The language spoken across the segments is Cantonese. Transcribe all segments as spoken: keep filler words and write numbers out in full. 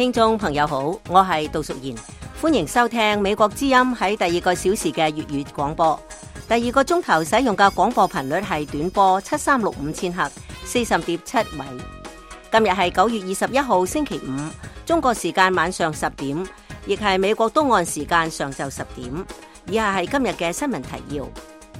聽眾朋友好，我係杜淑賢，歡迎收聽美國之音喺第二個小時嘅粵語廣播。第二個鐘頭使用嘅廣播頻率係短波七三六五千赫，四十點七米。今日係九月二十一號星期五，中國時間晚上十點，亦係美國東岸時間上晝十點。以下係今日嘅新聞提要。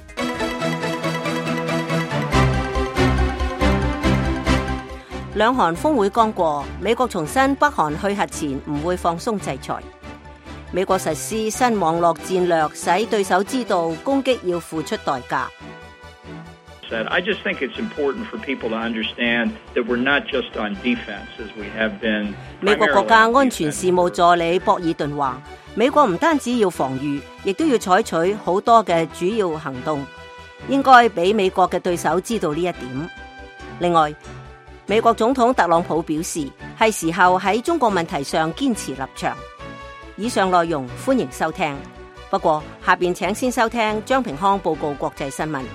兩韓峰會剛過，美國重申北韓去核前唔會放鬆制裁。美國實施新網絡戰略，使對手知道攻擊要付出代價。 I just think it's important for people to understand that we're not just on defense as we have been. 美國國家安全事務助理博爾頓話，美國唔單止要防禦，亦都要採取好多嘅主要行動，應該俾美國嘅對手知道呢一點。另外，美國總統特朗普表示，係時候喺中國問題上堅持立場。以上內容歡迎收聽，不過下邊請先收聽張平康報告國際新聞。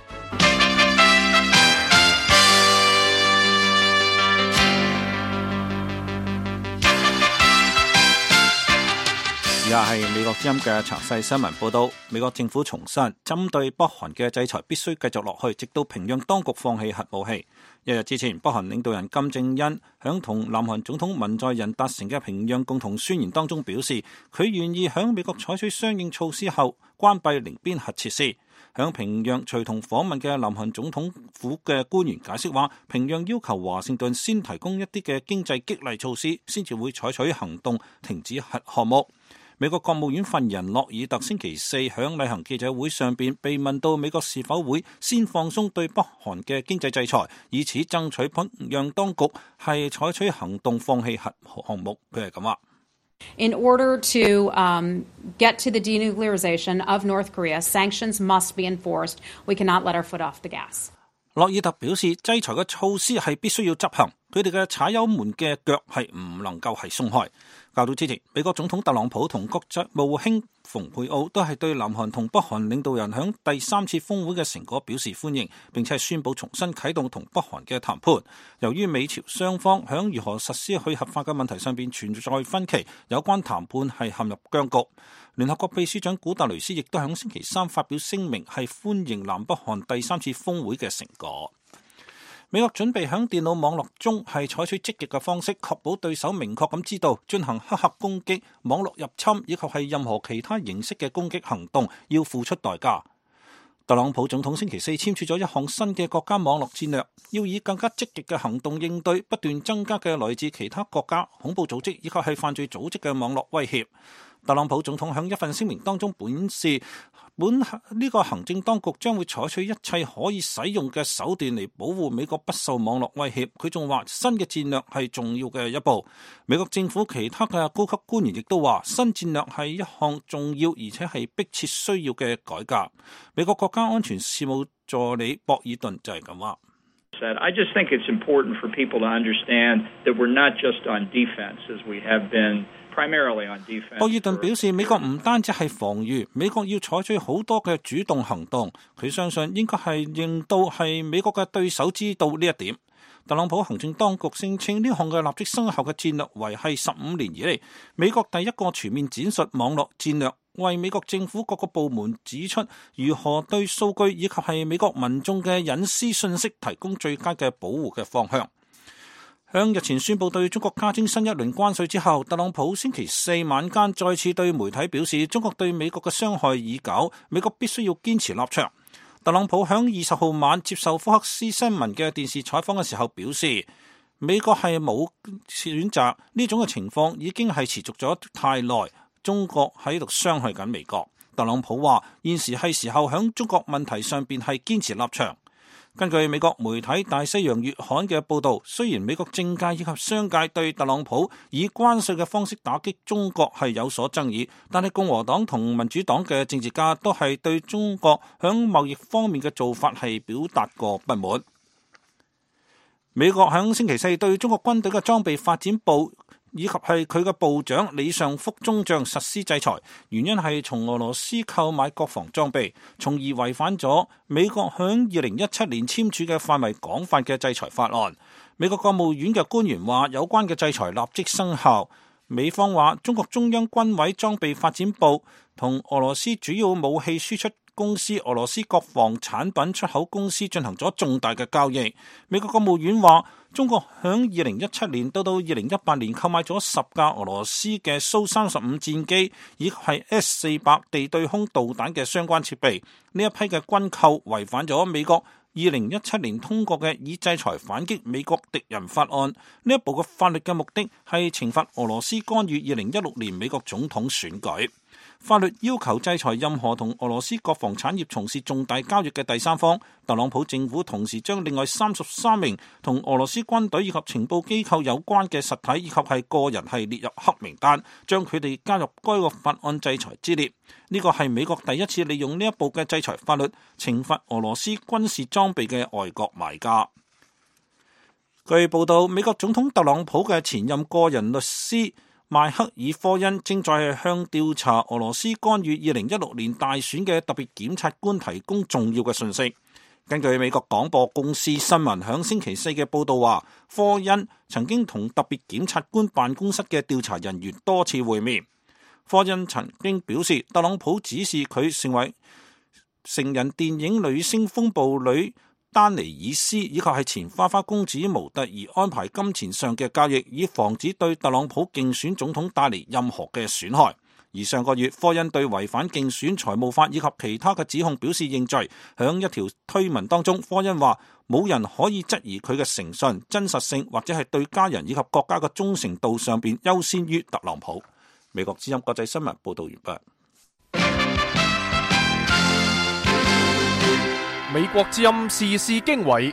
以下係美國之音嘅詳細新聞報道。美國政府重申，針對北韓嘅制裁必須繼續落去，直到平壤當局放棄核武器。一日之前，北韓領導人金正恩響同南韓總統文在寅達成嘅平壤共同宣言當中表示，佢願意響美國採取相應措施後關閉寧邊核設施。響平壤隨同訪問嘅南韓總統府嘅官員解釋話，平壤要求華盛頓先提供一啲嘅經濟激勵措施，先至會採取行動停止核項目。美國國務院發言人洛爾特星期四響例行記者會上邊被問到美國是否會先放鬆對北韓嘅經濟制裁，以此爭取平壤當局係採取行動放棄核項目。佢係咁話。 In order to um, get to the denuclearization of North Korea, sanctions must be enforced. We cannot let our foot off the gas. 洛爾特表示，制裁嘅措施係必須要執行，佢哋嘅踩油門嘅腳係唔能夠係鬆開。較早之前，美國總統特朗普同國際務卿蓬佩奧都係對南韓同北韓領導人響第三次峰會嘅成果表示歡迎，並且宣布重新啟動同北韓嘅談判。由於美朝雙方響如何實施去核化嘅問題上邊存在分歧，有關談判係陷入僵局。聯合國秘書長古特雷斯亦都響星期三發表聲明，係歡迎南北韓第三次峰會嘅成果。美國準備響電腦網絡中係採取積極嘅方式，確保對手明確咁知道進行黑客攻擊、網絡入侵以及係任何其他形式嘅攻擊行動要付出代價。特朗普總統星期四簽署咗一項新嘅國家網絡戰略，要以更加積極嘅行動應對不斷增加嘅來自其他國家恐怖組織以及係犯罪組織嘅網絡威脅。特朗普總統響一份聲明當中表示，本呢個行政當局將會採取一切可以使用嘅手段嚟保護美國不受網絡威脅。佢仲話新嘅戰略係重要嘅一步。美國政府其他嘅高級官員亦都話，新戰略係一項重要而且係迫切需要嘅改革。美國國家安全事務助理博爾頓就係咁話。 I just think it's important for people to understand that we're not just on defense as we have been primarily on defense. 博爾頓表示，美國唔單止係防禦，美國要採取好多嘅主動行動。佢相信應該係令到係美國嘅對手知道呢一點。特朗普行政當局聲稱呢項嘅立即生效嘅戰略為係十五年以嚟美國第一個全面展述網絡戰略，為美國政府各個部門指出如何對數據以及係美國民眾嘅隱私信息提供最佳嘅保護嘅方向。向日前宣布對中國加徵新一輪關稅之後，特朗普星期四晚間再次對媒體表示，中國對美國嘅傷害已久，美國必須要堅持立場。特朗普響二十號晚接受福克斯新聞嘅電視採訪嘅時候表示，美國係冇選擇，呢種嘅情況已經係持續咗太耐，中國喺度傷害緊美國。特朗普話，現時係時候響中國問題上邊係堅持立場。根據美國媒體大西洋月刊嘅報導，雖然美國政界以及商界對特朗普以關稅嘅方式打擊中國係有所爭議，但係共和黨同民主黨嘅政治家都係對中國響貿易方面嘅做法係表達過不滿。美國響星期四對中國軍隊嘅裝備發展部以及係佢嘅部長李尚福中將實施制裁，原因係從俄羅斯購買國防裝備，從而違反咗美國響二零一七年簽署嘅範圍廣泛嘅制裁法案。 美國國務院嘅官員話，有關嘅制裁立即生效。美方話，中國中央軍委裝備發展部同俄羅斯主要武器輸出公司俄羅斯國防產品出口公司進行咗重大嘅交易。美國國務院話，中國響二零一七年到到二零一八年購買咗十架俄羅斯嘅蘇三十五戰機，以及係 S 四百地對空導彈嘅相關設備。呢一批嘅軍購違反咗美國二零一七年通過嘅以制裁反擊美國敵人法案。呢一部嘅法律嘅目的係懲罰俄羅斯干預二零一六年美國總統選舉。法律要求制裁任何同俄羅斯國防產業從事重大交易嘅第三方。特朗普政府同時將另外三十三名同俄羅斯軍隊以及情報機構有關嘅實體以及係個人係列入黑名單，將佢哋加入該個法案制裁之列。呢個係美國第一次利用呢一部嘅制裁法律懲罰俄羅斯軍事裝備嘅外國買家。據報道，美國總統特朗普嘅前任個人律師邁克爾科恩正在向調查俄羅斯干預二零一六年大選嘅特別檢察官提供重要嘅信息。根據美國廣播公司新聞響星期四嘅報道話，科恩曾經同特別檢察官辦公室嘅調查人員多次會面。科恩曾經表示，特朗普指示佢成為成人電影女星風暴女丹尼爾斯以及係前花花公子模特兒安排金錢上嘅交易，以防止對特朗普競選總統帶嚟任何嘅損害。而上個月，科恩對違反競選財務法以及其他嘅指控表示認罪。響一條推文當中，科恩話冇人可以質疑佢嘅誠信、真實性或者係對家人以及國家嘅忠誠度上邊優先於特朗普。美國之音國際新聞報道完畢。 美國之音時事經緯，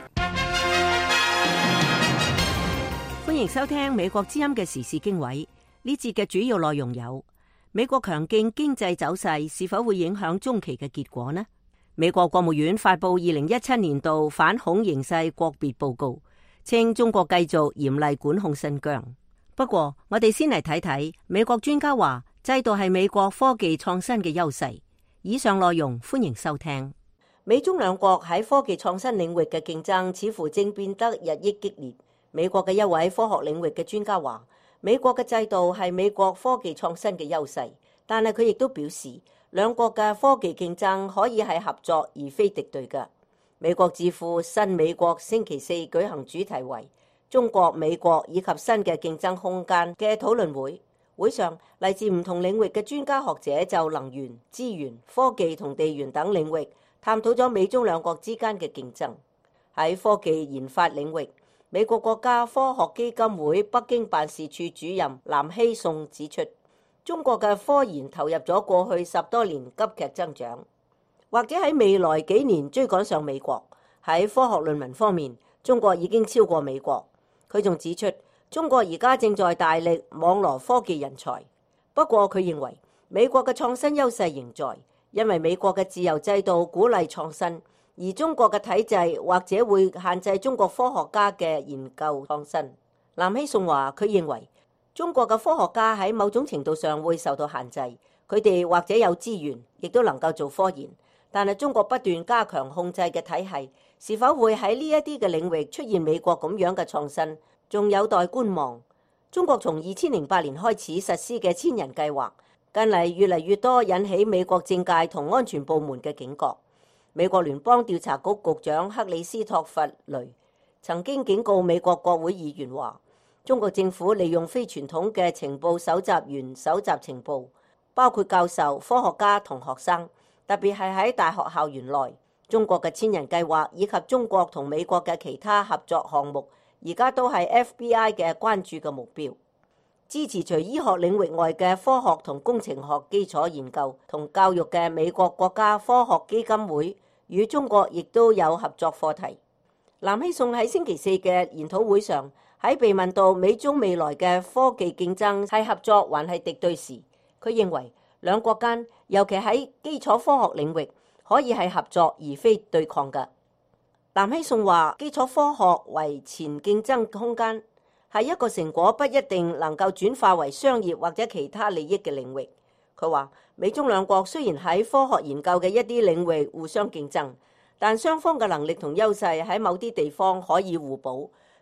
歡迎收聽美國之音嘅時事經緯。呢節嘅主要內容有：美國強勁經濟走勢是否會影響中期嘅結果呢？美國國務院發布二零一七年度反恐形勢國別報告，稱中國繼續嚴厲管控新疆。不過，我哋先嚟睇睇美國專家話，制度係美國科技創新嘅優勢。以上內容歡迎收聽。美中兩國喺科技創新領域嘅競爭似乎正變得日益激烈。美國嘅一位科學領域嘅專家話，美國嘅制度係美國科技創新嘅優勢，但係佢亦都表示，兩國嘅科技競爭可以係合作而非敵對嘅。美國智庫新美國星期四舉行主題為中國、美國以及新嘅競爭空間嘅討論會。會上，嚟自唔同領域嘅專家學者就能源、資源、科技同地緣等領域探討咗美中兩國之間嘅競爭。喺科技研發領域，美國國家科學基金會北京辦事處主任藍希頌指出，中國嘅科研投入咗過去十多年急劇增長，或者喺未來幾年追趕上美國。喺科學論文方面，中國已經超過美國。佢仲指出，中國而家正在大力網羅科技人才。不過佢認為，美國嘅創新優勢仍在。因為美國嘅自由制度鼓勵創新，而中國嘅體制或者會限制中國科學家嘅研究創新。藍希頌話，佢認為中國嘅科學家喺某種程度上會受到限制，佢哋或者有資源，亦都能夠做科研，但係中國不斷加強控制嘅體系，是否會喺呢一啲嘅領域出現美國咁樣嘅創新，仲有待觀望。中國從二千零八年開始實施嘅千人計劃，近嚟越嚟越多引起美國政界同安全部門嘅警覺。美國聯邦調查局局長克里斯托弗雷曾經警告美國國會議員話，中國政府利用非傳統嘅情報搜集員搜集情報，包括教授、科學家同學生，特別係喺大學校園內。中國嘅千人計劃以及中國同美國嘅其他合作項目，而家都係 F B I 嘅關注嘅目標。支持除醫學領域外嘅科學同工程學基礎研究同教育嘅美國國家科學基金會與中國亦都有合作課題。藍希頌喺星期四嘅研討會上，喺被問到美中未來嘅科技競爭係合作還係敵對時，佢認為兩國間尤其喺基礎科學領域可以係合作而非對抗嘅。藍希頌話，基礎科學為前競爭空間，係一個成果不一定能夠轉化為商業或者其他利益嘅領域。佢話美中兩國雖然喺科學研究嘅一啲領域互相競爭，但雙方嘅能力同優勢喺某啲地方可以互補，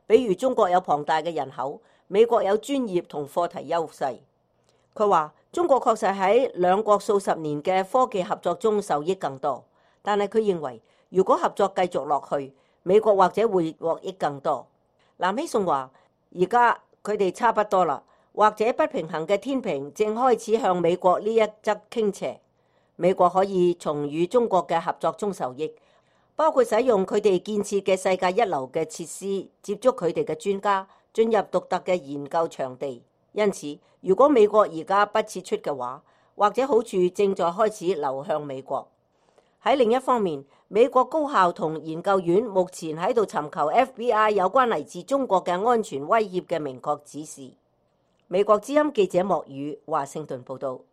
比如中國有龐大嘅人口，美國有專業同課題優勢。佢話中國確實喺兩國數十年嘅科技合作中受益更多，但係佢認為如果合作繼續落去，美國或者會獲益更多。南希頌話而家佢哋差不多啦，或者不平衡嘅天平正開始向美國呢一側傾斜。美國可以從與中國嘅合作中受益，包括使用佢哋建設嘅世界一流嘅設施，接觸佢哋嘅專家，進入獨特嘅研究場地。因此，如果美國而家不撤出嘅話，或者好處正在開始流向美國。喺另一方面，美國高校同研究院目前喺度尋求 F B I 有關嚟自中國嘅安全威脅嘅明確指示。美國之音記者莫宇華盛頓報道。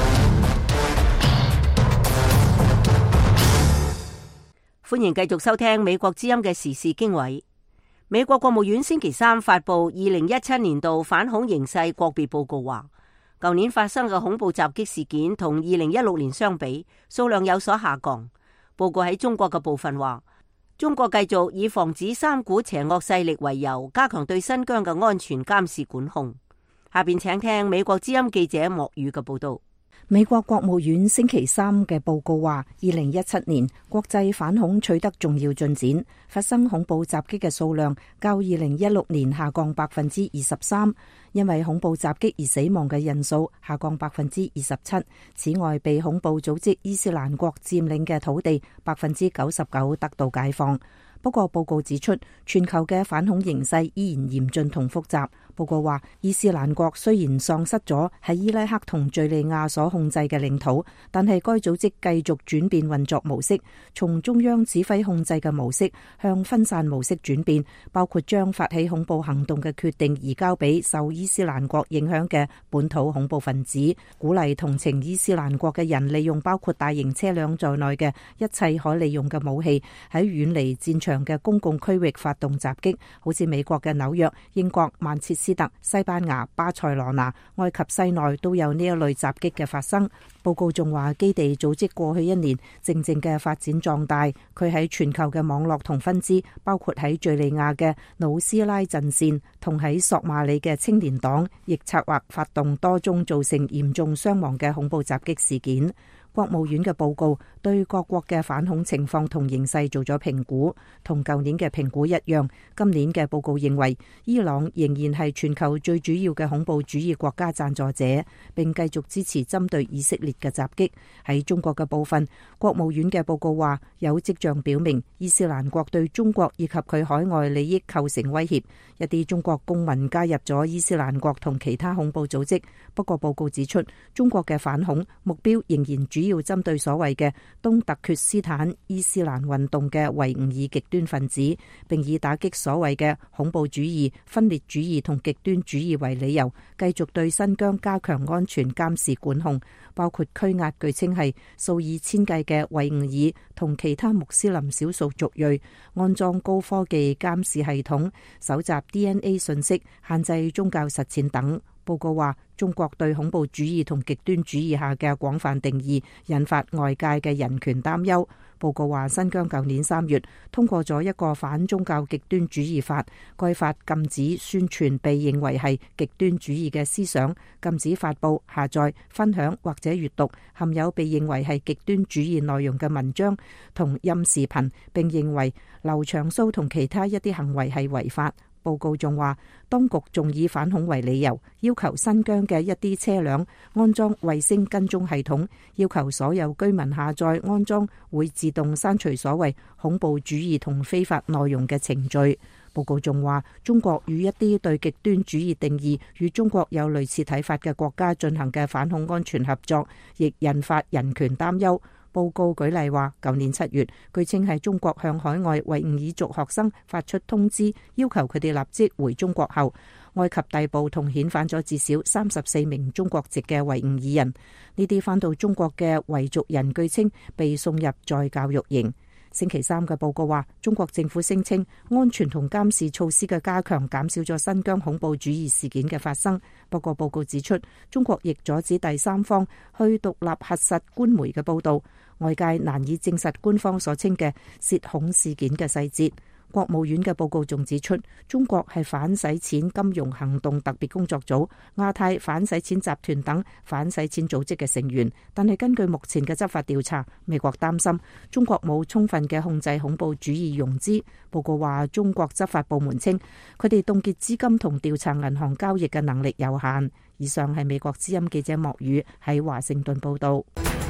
歡迎繼續收聽美國之音嘅時事經緯。美國國務院星期三發布二零一七年度反恐形勢國別報告，話舊年發生嘅恐怖襲擊事件同二零一六年相比，數量有所下降。報告喺中國嘅部分話，中國繼續以防止三股邪惡勢力為由，加強對新疆嘅安全監視管控。下邊請聽美國之音記者莫宇嘅報道。 美國國務院星期三嘅報告話，二零一七年國際反恐取得重要進展，發生恐怖襲擊嘅數量較二零一六年下降百分之二十三，因為恐怖襲擊而死亡嘅人數下降百分之二十七。此外，被恐怖組織伊斯蘭國佔領嘅土地百分之九十九得到解放。不過報告指出，全球嘅反恐形勢依然嚴峻同複雜。報告話，伊斯蘭國雖然喪失咗喺伊拉克同敘利亞所控制嘅領土，但係該組織繼續轉變運作模式，從中央指揮控制嘅模式向分散模式轉變，包括將發起恐怖行動嘅決定移交俾受伊斯蘭國影響嘅本土恐怖分子，鼓勵同情伊斯蘭國嘅人利用包括大型車輛在內嘅一切可利用嘅武器，喺遠離戰場嘅公共區域發動襲擊，好似美國嘅紐約、英國、曼徹斯特、西班牙、巴塞羅那、埃及西內都有呢一類襲擊嘅發生。報告仲話，基地組織過去一年靜靜嘅發展壯大，佢喺全球嘅網絡同分支，包括喺敘利亞嘅努斯拉陣線同喺索馬里嘅青年黨，亦策劃發動多宗造成嚴重傷亡嘅恐怖襲擊事件。國務院嘅報告對各國嘅反恐情況同形勢做咗評估，同舊年嘅評估一樣。今年嘅報告認為，伊朗仍然係全球最主要嘅恐怖主義國家贊助者，並繼續支持針對以色列嘅襲擊。喺中國嘅部分，國務院嘅報告話，有跡象表明伊斯蘭國對中國以及佢海外利益構成威脅。一啲中國公民加入咗伊斯蘭國同其他恐怖組織。不過報告指出，中國嘅反恐目標仍然主要針對所謂嘅東突厥斯坦伊斯蘭運動嘅維吾爾極端分子，並以打擊所謂嘅恐怖主義、分裂主義同極端主義為理由，繼續對新疆加強安全監視管控，包括拘押據稱係數以千計嘅維吾爾同其他穆斯林少數族裔，安裝高科技監視系統，搜集 D N A 信息，限制宗教實踐等。報告話，中國對恐怖主義同極端主義下嘅廣泛定義引發外界嘅人權擔憂。報告話，新疆舊年三月通過咗一個反宗教極端主義法，該法禁止宣傳被認為係極端主義嘅思想，禁止發佈、下載、分享或者閱讀含有被認為係極端主義內容嘅文章同音視頻，並認為留長鬚同其他一啲行為係違法。報告仲話，當局仲以反恐為理由，要求新疆嘅一啲車輛安裝衛星跟蹤系統，要求所有居民下載安裝會自動刪除所謂恐怖主義同非法內容嘅程序。報告仲話，中國與一啲對極端主義定義與中國有類似睇法嘅國家進行嘅反恐安全合作，亦引發人權擔憂。報告舉例話，舊年七月，據稱係中國向海外維吾爾族學生發出通知，要求佢哋立即回中國後，埃及逮捕同遣返咗至少三十四名中國籍嘅維吾爾人。呢啲返到中國嘅維族人據稱被送入再教育營。星期三嘅報告話，中國政府聲稱安全同監視措施嘅加強減少咗新疆恐怖主義事件嘅發生。不過報告指出，中國亦阻止第三方去獨立核實官媒嘅報導，外界難以證實官方所稱嘅涉恐事件嘅細節。 國務院嘅報告仲指出，中國係反洗錢金融行動特別工作組、亞太反洗錢集團等反洗錢組織嘅成員。但係根據目前嘅執法調查，美國擔心中國冇充分嘅控制恐怖主義融資。報告話，中國執法部門稱佢哋凍結資金同調查銀行交易嘅能力有限。以上係美國之音記者莫宇喺華盛頓報道。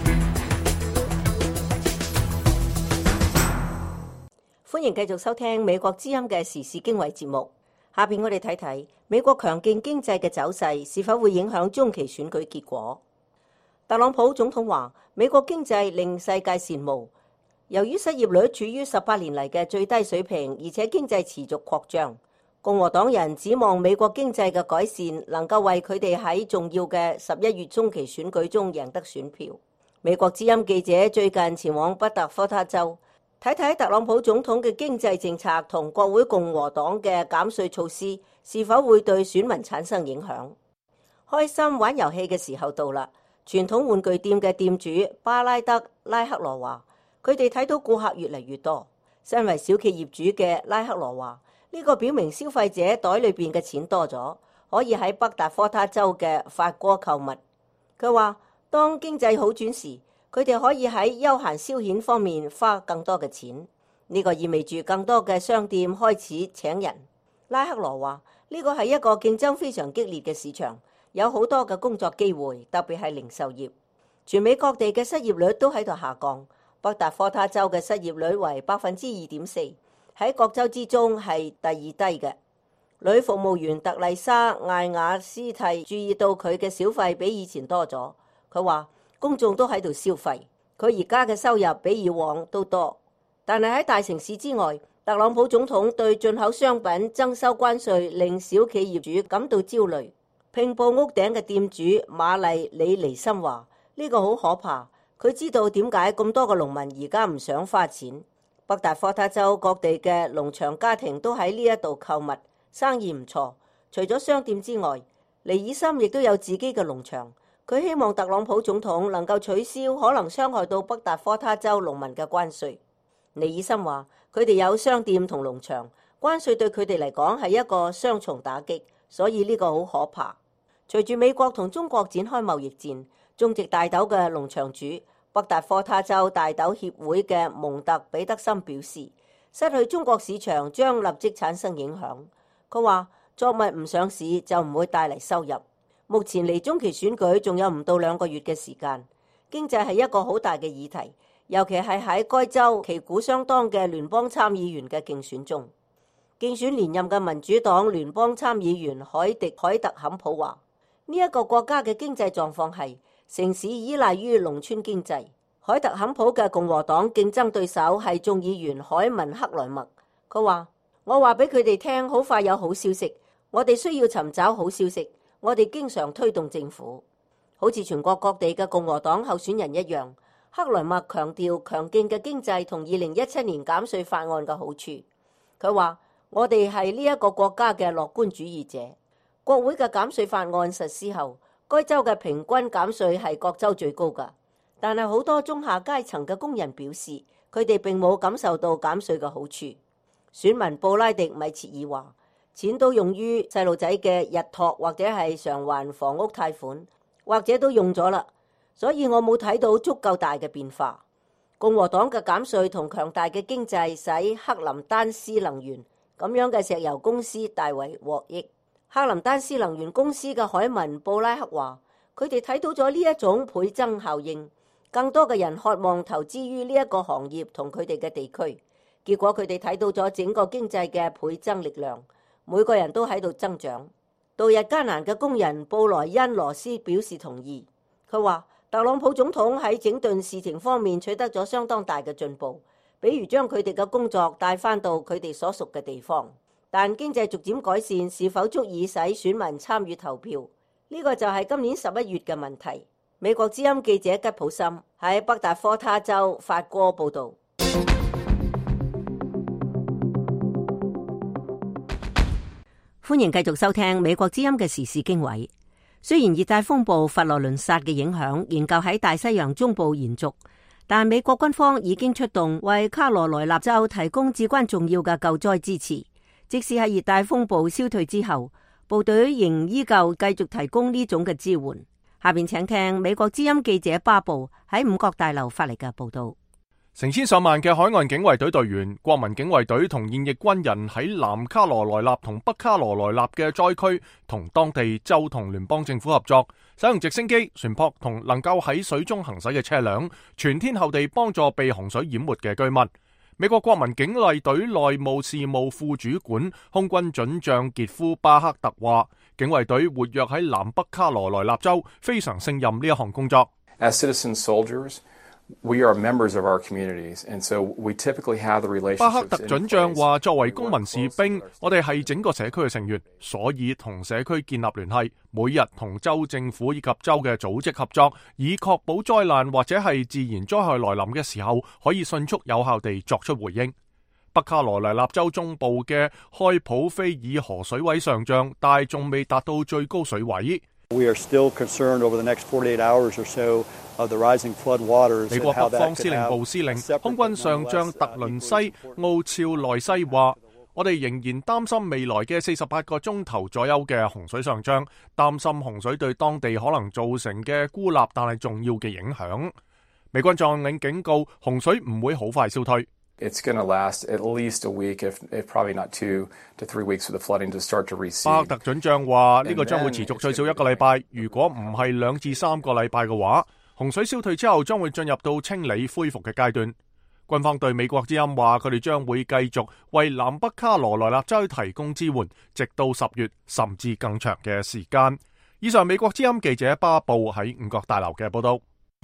歡迎繼續收聽美國之音嘅時事經緯節目。下邊我哋睇睇美國強勁經濟嘅走勢是否會影響中期選舉結果。特朗普總統話，美國經濟令世界羨慕，由於失業率處於十八年嚟嘅最低水平，而且經濟持續擴張，共和黨人指望美國經濟嘅改善能夠為佢哋喺重要嘅十一月中期選舉中贏得選票。美國之音記者最近前往北達科他州，睇睇特朗普總統嘅經濟政策同國會共和黨嘅減稅措施是否會對選民產生影響。開心玩遊戲嘅時候到啦。傳統玩具店嘅店主巴拉德拉克羅話，佢哋睇到顧客越嚟越多。身為小企業主嘅拉克羅話，呢個表明消費者袋裏邊嘅錢多咗，可以喺北達科他州嘅法國購物。佢話，當經濟好轉時，佢哋可以喺休閒消遣方面花更多嘅錢，呢個意味住更多嘅商店開始請人。拉克羅話，呢個係一個競爭非常激烈嘅市場，有好多嘅工作機會，特別係零售業。全美各地嘅失業率都喺度下降，北達科他州嘅失業率為百分之二點四，喺各州之中係第二低嘅。女服務員特麗莎艾雅斯蒂注意到佢嘅小費比以前多咗，佢話，公眾都喺度消費，佢而家嘅收入比以往都多。但係喺大城市之外，特朗普總統對進口商品徵收關稅令小企業主感到焦慮。拼布屋頂嘅店主瑪麗李尼森話，呢個好可怕，佢知道點解咁多個農民而家唔想花錢。北達科他州各地嘅農場家庭都喺呢一度購物，生意唔錯。除咗商店之外，尼爾森亦都有自己嘅農場。佢希望特朗普總統能夠取消可能傷害到北達科他州農民嘅關稅。尼爾森話，佢哋有商店同農場，關稅對佢哋嚟講係一個雙重打擊，所以呢個好可怕。隨住美國同中國展開貿易戰，種植大豆嘅農場主北達科他州大豆協會嘅蒙特彼得森表示，失去中國市場將立即產生影響。佢話，作物唔上市就唔會帶嚟收入。目前離中期選舉仲有唔到兩個月嘅時間，經濟係一個好大嘅議題，尤其係喺該州旗鼓相當嘅聯邦參議員嘅競選中。競選連任嘅民主黨聯邦參議員海迪海特坎普話，呢一個國家嘅經濟狀況係城市依賴於農村經濟。海特坎普嘅共和黨競爭對手係眾議員海文克萊默。佢話，我話俾佢哋聽，好快有好消息，我哋需要尋找好消息。我哋經常推動政府，好似全國各地嘅共和黨候選人一樣。克萊默強調強勁嘅經濟同二零一七年減稅法案嘅好處。佢話，我哋係呢一個國家嘅樂觀主義者。國會嘅減稅法案實施後，該州嘅平均減稅係各州最高㗎。但係好多中下階層嘅工人表示，佢哋並冇感受到減稅嘅好處。選民布拉迪米切爾話，錢都用於細路仔嘅日托或者係償還房屋貸款，或者都用咗啦，所以我冇睇到足夠大嘅變化。共和黨嘅減稅同強大嘅經濟使克林丹斯能源咁樣嘅石油公司大為獲益。克林丹斯能源公司嘅海文布拉克話，佢哋睇到咗呢一種倍增效應，更多嘅人渴望投資於呢一個行業同佢哋嘅地區，結果佢哋睇到咗整個經濟嘅倍增力量。每個人都喺度增長。度日艱難嘅工人布萊恩羅斯表示同意。佢話，特朗普總統喺整頓事情方面取得咗相當大嘅進步，比如將佢哋嘅工作帶翻到佢哋所屬嘅地方。但經濟逐漸改善，是否足以使選民參與投票？呢個就係今年十一月嘅問題。美國之音記者吉普森喺北達科他州法戈報導。歡迎繼續收聽美國之音嘅時事經緯。雖然熱帶風暴佛羅倫薩嘅影響研究喺大西洋中部延續， 但美國軍方已經出動為卡羅來納州提供至關重要嘅救災支持。即使喺熱帶風暴消退之後，部隊仍依舊繼續提供呢種嘅支援。下邊請聽美國之音記者巴布喺五角大樓發嚟嘅報道。 成千上萬嘅海岸警衛隊隊員、國民警衛隊同現役軍人喺南卡羅來納同北卡羅來納嘅災區，同當地州同聯邦政府合作，使用直升機、船舶同能夠喺水中行駛嘅車輛，全天候地幫助被洪水淹沒嘅居民。美國國民警衛隊內務事務副主管空軍准將傑夫巴克特話，警衛隊活躍喺南北卡羅來納州，非常勝任呢一項工作。 As citizen soldiers, we are members of our communities, and so we typically have the relationships. 巴克特准將話，作為公民士兵，我哋係整個社區嘅成員，所以同社區建立聯繫，每日同州政府以及州嘅組織合作，以確保災難或者係自然災害來臨嘅時候，可以迅速有效地作出回應。北卡羅來納州中部嘅開普菲爾河水位上漲，但仲未達到最高水位。 We are still concerned over the next forty-eight hours or so of the rising flood waters. 美國北方司令部司令空軍上將特倫西奧肖內西話，我哋仍然擔心未來嘅四十八個鐘頭左右嘅洪水上漲，擔心洪水對當地可能造成嘅孤立但係重要嘅影響。美軍將領警告，洪水唔會好快消退。 It's going to last at least a week, if, if probably not two to three weeks for the flooding to start to recede. 巴克特准將話，呢個將會持續最少一個禮拜，如果唔係兩至三個禮拜嘅話，洪水消退之後將會進入到清理恢復嘅階段。軍方對美國之音話，佢哋將會繼續為南北卡羅來納州提供支援，直到十月甚至更長嘅時間。以上美國之音記者巴布喺五角大樓嘅報道。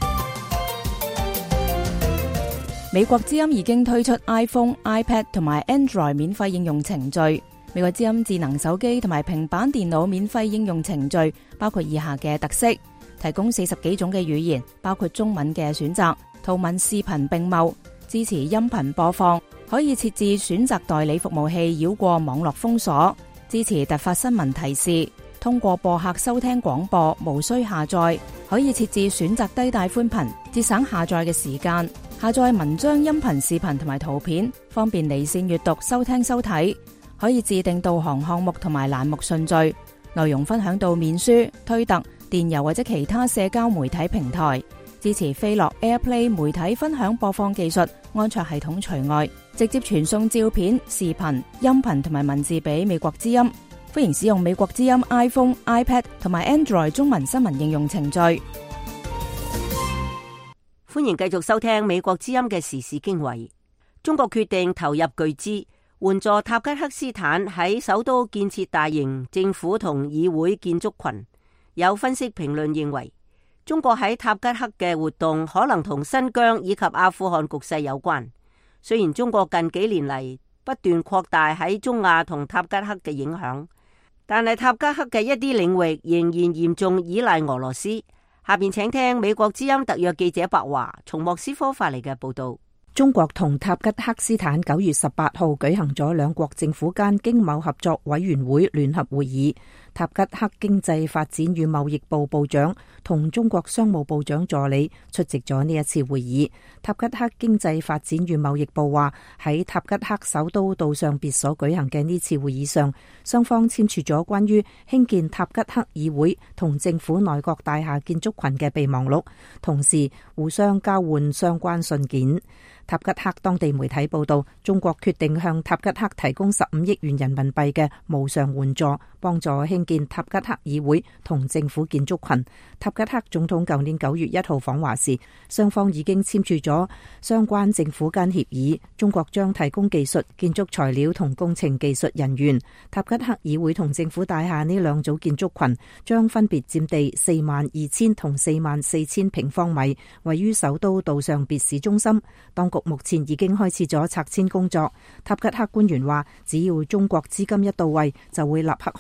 美國之音已經推出 iPhone、iPad 同埋 Android 免費應用程序。美國之音智能手機同埋平板電腦免費應用程序包括以下嘅特色：提供四十幾種嘅語言，包括中文嘅選擇，圖文視頻並茂，支持音頻播放，可以設置選擇代理服務器繞過網絡封鎖，支持突發新聞提示，通過播客收聽廣播，無需下載，可以設置選擇低帶寬頻，節省下載嘅時間。下載文章、音頻、視頻同埋圖片，方便離線閱讀、收聽、收睇。可以自定導航項目同埋欄目順序，內容分享到面書、推特、電郵或者其他社交媒體平台。支持飛樂 AirPlay 媒體分享播放技術，安卓系統除外。直接傳送照片、視頻、音頻同埋文字俾美國之音。歡迎使用美國之音 iPhone、iPad 同埋 Android 中文新聞應用程序。 歡迎繼續收聽美國之音嘅時事經緯。中國決定投入巨資援助塔吉克斯坦喺首都建設大型政府同議會建築群。有分析評論認為，中國喺塔吉克嘅活動可能同新疆以及阿富汗局勢有關。雖然中國近幾年嚟不斷擴大喺中亞同塔吉克嘅影響，但係塔吉克嘅一啲領域仍然嚴重依賴俄羅斯。下邊請聽美國之音特約記者白華從莫斯科發嚟嘅報道。 中國同塔吉克斯坦九月十八號舉行咗兩國政府間經貿合作委員會聯合會議。塔吉克經濟發展與貿易部部長同中國商務部長助理出席咗呢一次會議。塔吉克經濟發展與貿易部話，喺塔吉克首都杜尚別所舉行嘅呢次會議上，雙方簽署咗關於興建塔吉克議會同政府內閣大廈建築群嘅備忘錄，同時互相交換相關信件。塔吉克當地媒體報道，中國決定向塔吉克提供十五億元人民幣嘅無償援助，幫助興建塔吉克議會同政府建築群。塔吉克總統舊年九月一號訪華時，雙方已經簽署咗相關政府間協議，中國將提供技術、建築材料同工程技術人員。塔吉克議會同政府大廈呢兩組建築群將分別佔地四萬二千同四萬四千平方米，位於首都杜尚別市中心。當局目前已經開始咗拆遷工作。塔吉克官員話，只要中國資金一到位，就會立刻開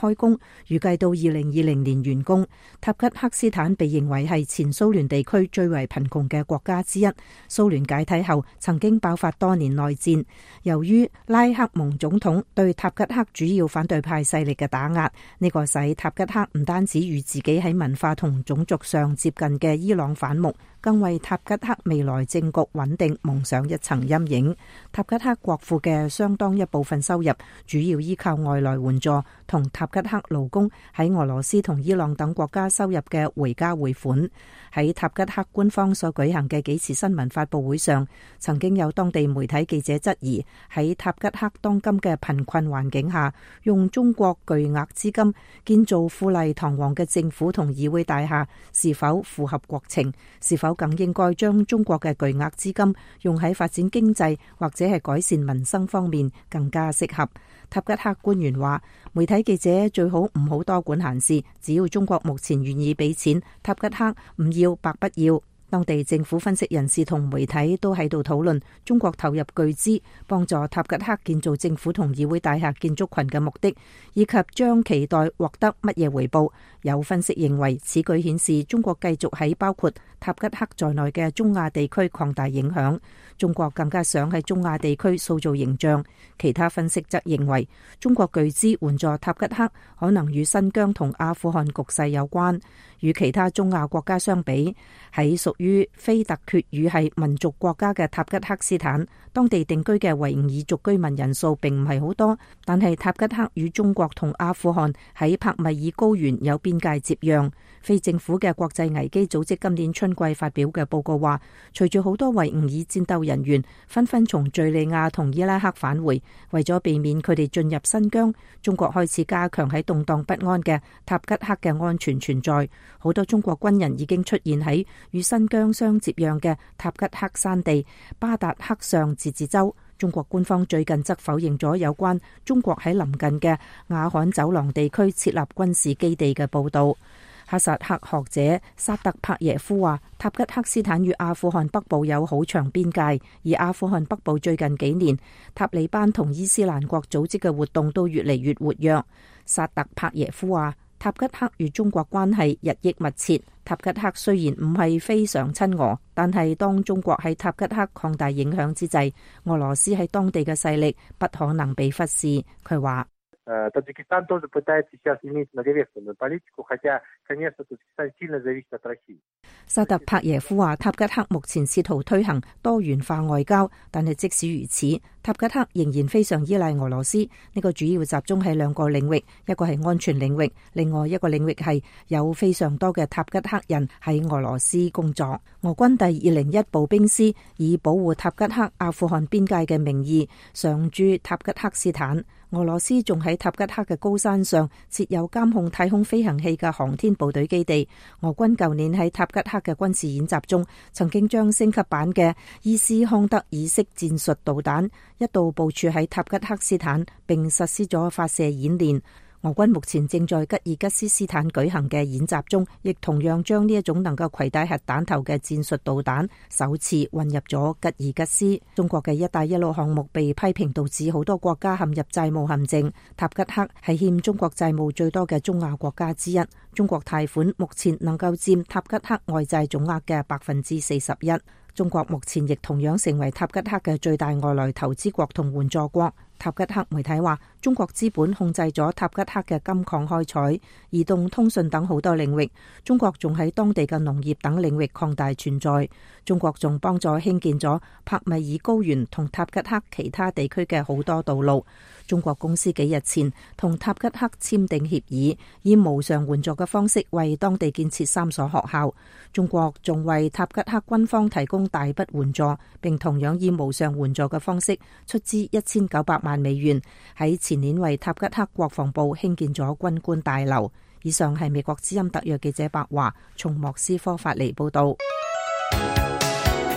開工，預計到二零二零年完工。塔吉克斯坦被認為係前蘇聯地區最為貧窮嘅國家之一。蘇聯解體後曾經爆發多年內戰，由於拉克蒙總統對塔吉克主要反對派勢力嘅打壓，呢個使塔吉克唔單止與自己喺文化同種族上接近嘅伊朗反目，更為塔吉克未來政局穩定蒙上一層陰影。塔吉克國庫嘅相當一部分收入主要依靠外來援助同塔吉克勞工喺俄羅斯同伊朗等國家收入嘅回家匯款。喺塔吉克官方所舉行嘅幾次新聞發佈會上，曾經有當地媒體記者質疑喺塔吉克當今嘅貧困環境下，用中國巨額資金建造富麗堂皇嘅政府同議會大廈是否符合國情，是否更應該將中國嘅巨額資金用喺發展經濟或者係改善民生方面更加適合。塔吉克官員話，媒體記者最好唔好多管閒事，只要中國目前願意俾錢，塔吉克唔要白不要。當地政府分析人士同媒體都喺度討論中國投入巨資幫助塔吉克建造政府同議會大廈建築群嘅目的，以及將期待獲得乜嘢回報。有分析認為，此舉顯示中國繼續喺包括塔吉克在內嘅中亞地區擴大影響。中國更加想喺中亞地區塑造形象。其他分析則認為，中國巨資援助塔吉克可能與新疆同阿富汗局勢有關。與其他中亞國家相比，喺屬於非突厥語系民族國家嘅塔吉克斯坦，當地定居嘅維吾爾族居民人數並唔係好多，但係塔吉克與中國同阿富汗喺帕米爾高原有邊界接壤。非政府嘅國際危機組織今年春季發表嘅報告話，隨住好多維吾爾戰鬥人員紛紛從敘利亞同伊拉克返回，為咗避免佢哋進入新疆，中國開始加強喺動盪不安嘅塔吉克嘅安全存在。好多中國軍人已經出現喺與新疆相接壤嘅塔吉克山地巴達克尚自治州。中國官方最近則否認咗有關中國喺鄰近嘅雅罕走廊地區設立軍事基地嘅報道。哈薩克學者薩特帕耶夫話，塔吉克斯坦與阿富汗北部有好長邊界，而阿富汗北部最近幾年塔利班同伊斯蘭國組織嘅活動都越嚟越活躍。薩特帕耶夫話，塔吉克與中國關係日益密切。塔吉克雖然唔係非常親俄，但係當中國喺塔吉克擴大影響之際，俄羅斯喺當地嘅勢力不可能被忽視。佢話， Таджикистан тоже пытается сейчас иметь многовекторную политику, хотя, конечно, Таджикистан сильно зависит от России. 薩特帕耶夫話，塔吉克目前試圖推行多元化外交，但係即使如此，塔吉克仍然非常依賴俄羅斯。呢個主要集中喺兩個領域，一個係安全領域，另外一個領域係有非常多嘅塔吉克人喺俄羅斯工作。俄軍第二零一步兵師以保護塔吉克阿富汗邊界嘅名義上駐塔吉克斯坦。俄羅斯仲喺塔吉克嘅高山上設有監控太空飛行器嘅航天部隊基地。俄軍舊年喺塔吉克嘅軍事演習中，曾經將升級版嘅伊斯康德爾式戰術導彈一度部署喺塔吉克斯坦，並實施咗發射演練。俄軍目前正在吉爾吉斯斯坦舉行嘅演習中，亦同樣將呢一種能夠攜帶核彈頭嘅戰術導彈首次運入咗吉爾吉斯。中國嘅一帶一路項目被批評導致好多國家陷入債務陷阱。塔吉克係欠中國債務最多嘅中亞國家之一，中國貸款目前能夠佔塔吉克外債總額嘅百分之四十一。中國目前亦同樣成為塔吉克嘅最大外來投資國同援助國。塔吉克媒體話，中國資本控制咗塔吉克嘅金礦開採、移動通訊等好多領域。中國仲喺當地嘅農業等領域擴大存在。中國仲幫助興建咗帕米爾高原同塔吉克其他地區嘅好多道路。中國公司幾日前同塔吉克簽訂協議，以無償援助嘅方式為當地建設三所學校。中國仲為塔吉克軍方提供大筆援助，並同樣以無償援助嘅方式出資一千九百萬美元，喺前年為塔吉克國防部興建咗軍官大樓。以上係美國之音特約記者白華從莫斯科發嚟報道。 聽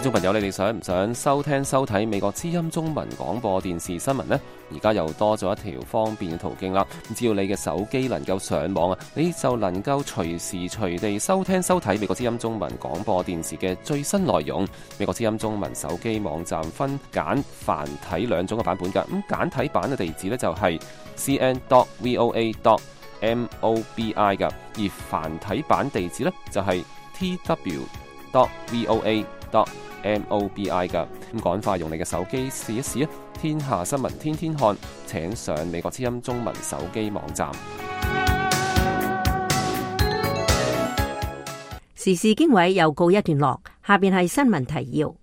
眾朋友，你哋想唔想收聽收睇美國之音中文廣播電視新聞呢？而家又多咗一條方便嘅途徑啦。只要你嘅手機能夠上網啊，你就能夠隨時隨地收聽收睇美國之音中文廣播電視嘅最新內容。美國之音中文手機網站分簡繁體兩種嘅版本㗎。咁簡體版嘅地址呢，就係 c n dot voa dot mobi 㗎，而繁體版地址呢，就係 t w dot voa dot mobi 㗎。咁趕快用你嘅手機試一試啊！天下新聞天天看，請上美國之音中文手機網站。 時事經緯又告一段落，下邊係新聞提要。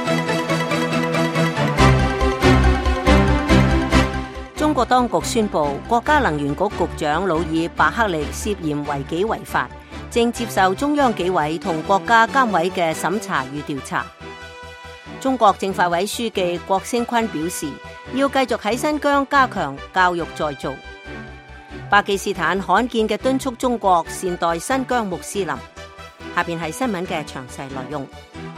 中國當局宣布，國家能源局局長努爾白克力涉嫌違紀違法，正接受中央紀委同國家監委嘅審查與調查。中國政法委書記郭聲琨表示，要繼續喺新疆加強教育再造。巴基斯坦罕見嘅敦促中國善待新疆穆斯林。下邊係新聞嘅詳細內容。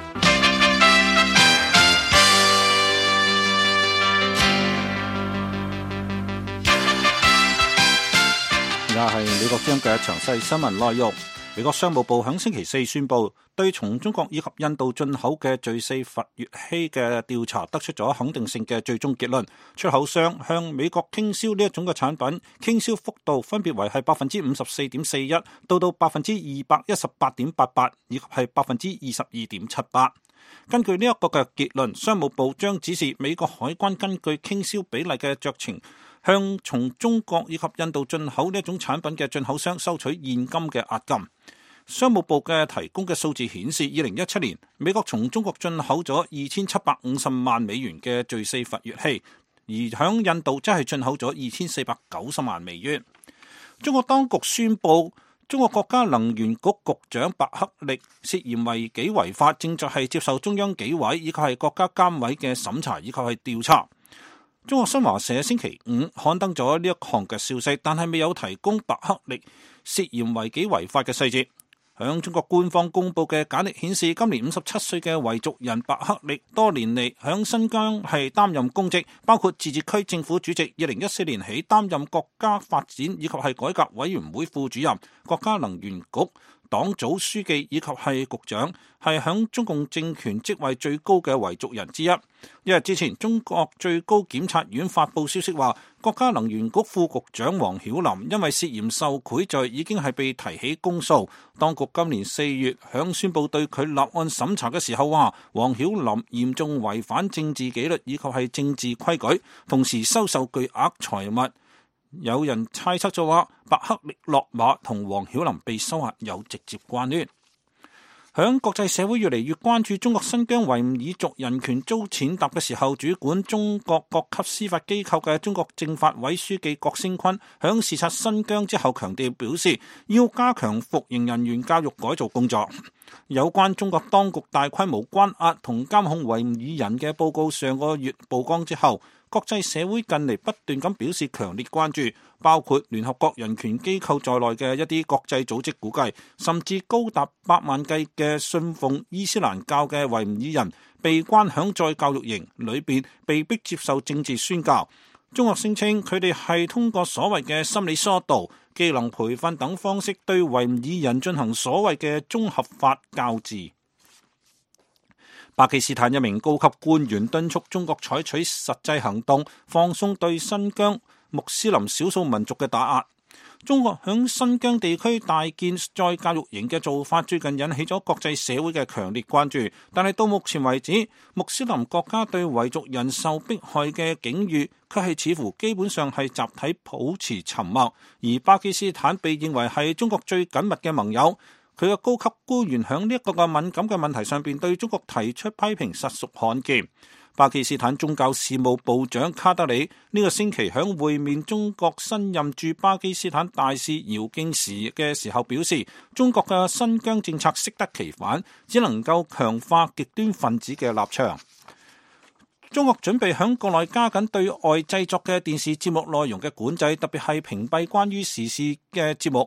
而家係美國之音嘅詳細新聞內容。美國商務部響星期四宣布，對從中國以及印度進口嘅聚四氟乙烯嘅調查得出咗肯定性嘅最終結論。出口商向美國傾銷呢一種嘅產品，傾銷幅度分別為係百分之五十四點四一到到百分之二百一十八點八八，以及係百分之二十二點七八。根據呢一個嘅結論，商務部將指示美國海關根據傾銷比例嘅酌情，向從中國以及印度進口呢一種產品嘅進口商收取現金嘅押金。商務部嘅提供嘅數字顯示，二零一七年美國從中國進口咗二千七百五十萬美元嘅聚四氟乙烯，而響印度則係進口咗二千四百九十萬美元。中國當局宣布，中國國家能源局局長白克力涉嫌違紀違法，正在係接受中央紀委以及係國家監委嘅審查以及係調查。中國新華社星期五刊登咗呢一項嘅消息，但係未有提供白克力涉嫌違紀違法嘅細節。響中國官方公布嘅簡歷顯示，今年五十七歲嘅維族人白克力多年嚟響新疆係擔任公職，包括自治區政府主席，二零一四年起擔任國家發展以及係改革委員會副主任、國家能源局黨組書記以及係局長，係響中共政權職位最高嘅維族人之一。一日之前，中國最高檢察院發布消息話，國家能源局副局長王曉林因為涉嫌受賄罪，已經係被提起公訴。當局今年四月響宣布對佢立案審查嘅時候話，王曉林嚴重違反政治紀律以及係政治規矩，同時收受巨額財物。有人猜測就話，白克力落馬同王曉林被收押有直接關聯。響國際社會越嚟越關注中國新疆維吾爾族人權遭踐踏嘅時候，主管中國各級司法機構嘅中國政法委書記郭聲琨響視察新疆之後強調表示，要加強服刑人員教育改造工作。有關中國當局大規模關押同監控維吾爾人嘅報告上個月曝光之後，國際社會近嚟不斷咁表示強烈關注，包括聯合國人權機構在內嘅一啲國際組織估計，甚至高達百萬計嘅信奉伊斯蘭教嘅維吾爾人被關響再教育營裏邊，被迫接受政治宣教。中國聲稱佢哋係通過所謂嘅心理疏導、技能培訓等方式對維吾爾人進行所謂嘅綜合法教治。巴基斯坦一名高級官員敦促中國採取實際行動，放鬆對新疆穆斯林少數民族嘅打壓。中國響新疆地區大建再教育營嘅做法，最近引起咗國際社會嘅強烈關注。但係到目前為止，穆斯林國家對維族人受迫害嘅境遇，卻係似乎基本上係集體保持沉默。而巴基斯坦被認為係中國最緊密嘅盟友。佢嘅高級官員響呢一個嘅敏感嘅問題上邊對中國提出批評，實屬罕見。巴基斯坦宗教事務部長卡德里呢個星期響會面中國新任駐巴基斯坦大使姚敬時嘅時候表示，中國嘅新疆政策適得其反，只能夠強化極端分子嘅立場。中國準備響國內加緊對外製作嘅電視節目內容嘅管制，特別係屏蔽關於時事嘅節目。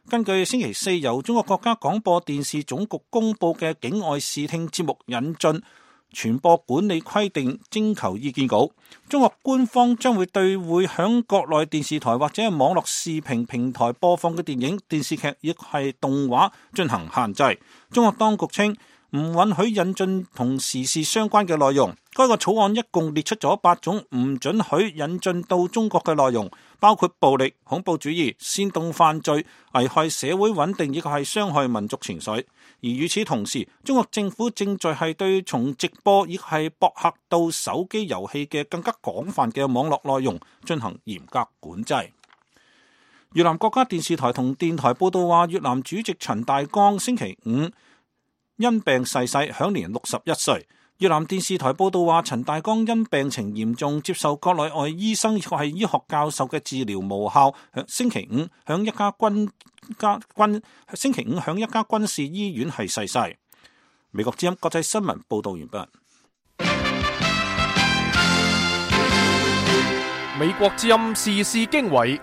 根據星期四由中國國家廣播電視總局公佈嘅境外視聽節目引進傳播管理規定徵求意見稿，中國官方將會對會響國內電視台或者係網絡視頻平台播放嘅電影、電視劇亦係動畫進行限制。中國當局稱唔允許引進同時事相關嘅內容。該個草案一共列出咗八種唔准許引進到中國嘅內容，包括暴力、恐怖主義、煽動犯罪、危害社會穩定，以及係傷害民族情緒。而與此同時，中國政府正在係對從直播亦係博客到手機遊戲嘅更加廣泛嘅網絡內容進行嚴格管制。越南國家電視台同電台報道話，越南主席陳大江星期五因病逝世，享年六十一歲。越南電視台報道話，陳大江因病情嚴重，接受國內外醫生亦係醫學教授嘅治療無效，星期五響一家軍家軍星期五響一家軍事醫院係逝世。美國之音國際新聞報道完畢。 美國之音時事經緯，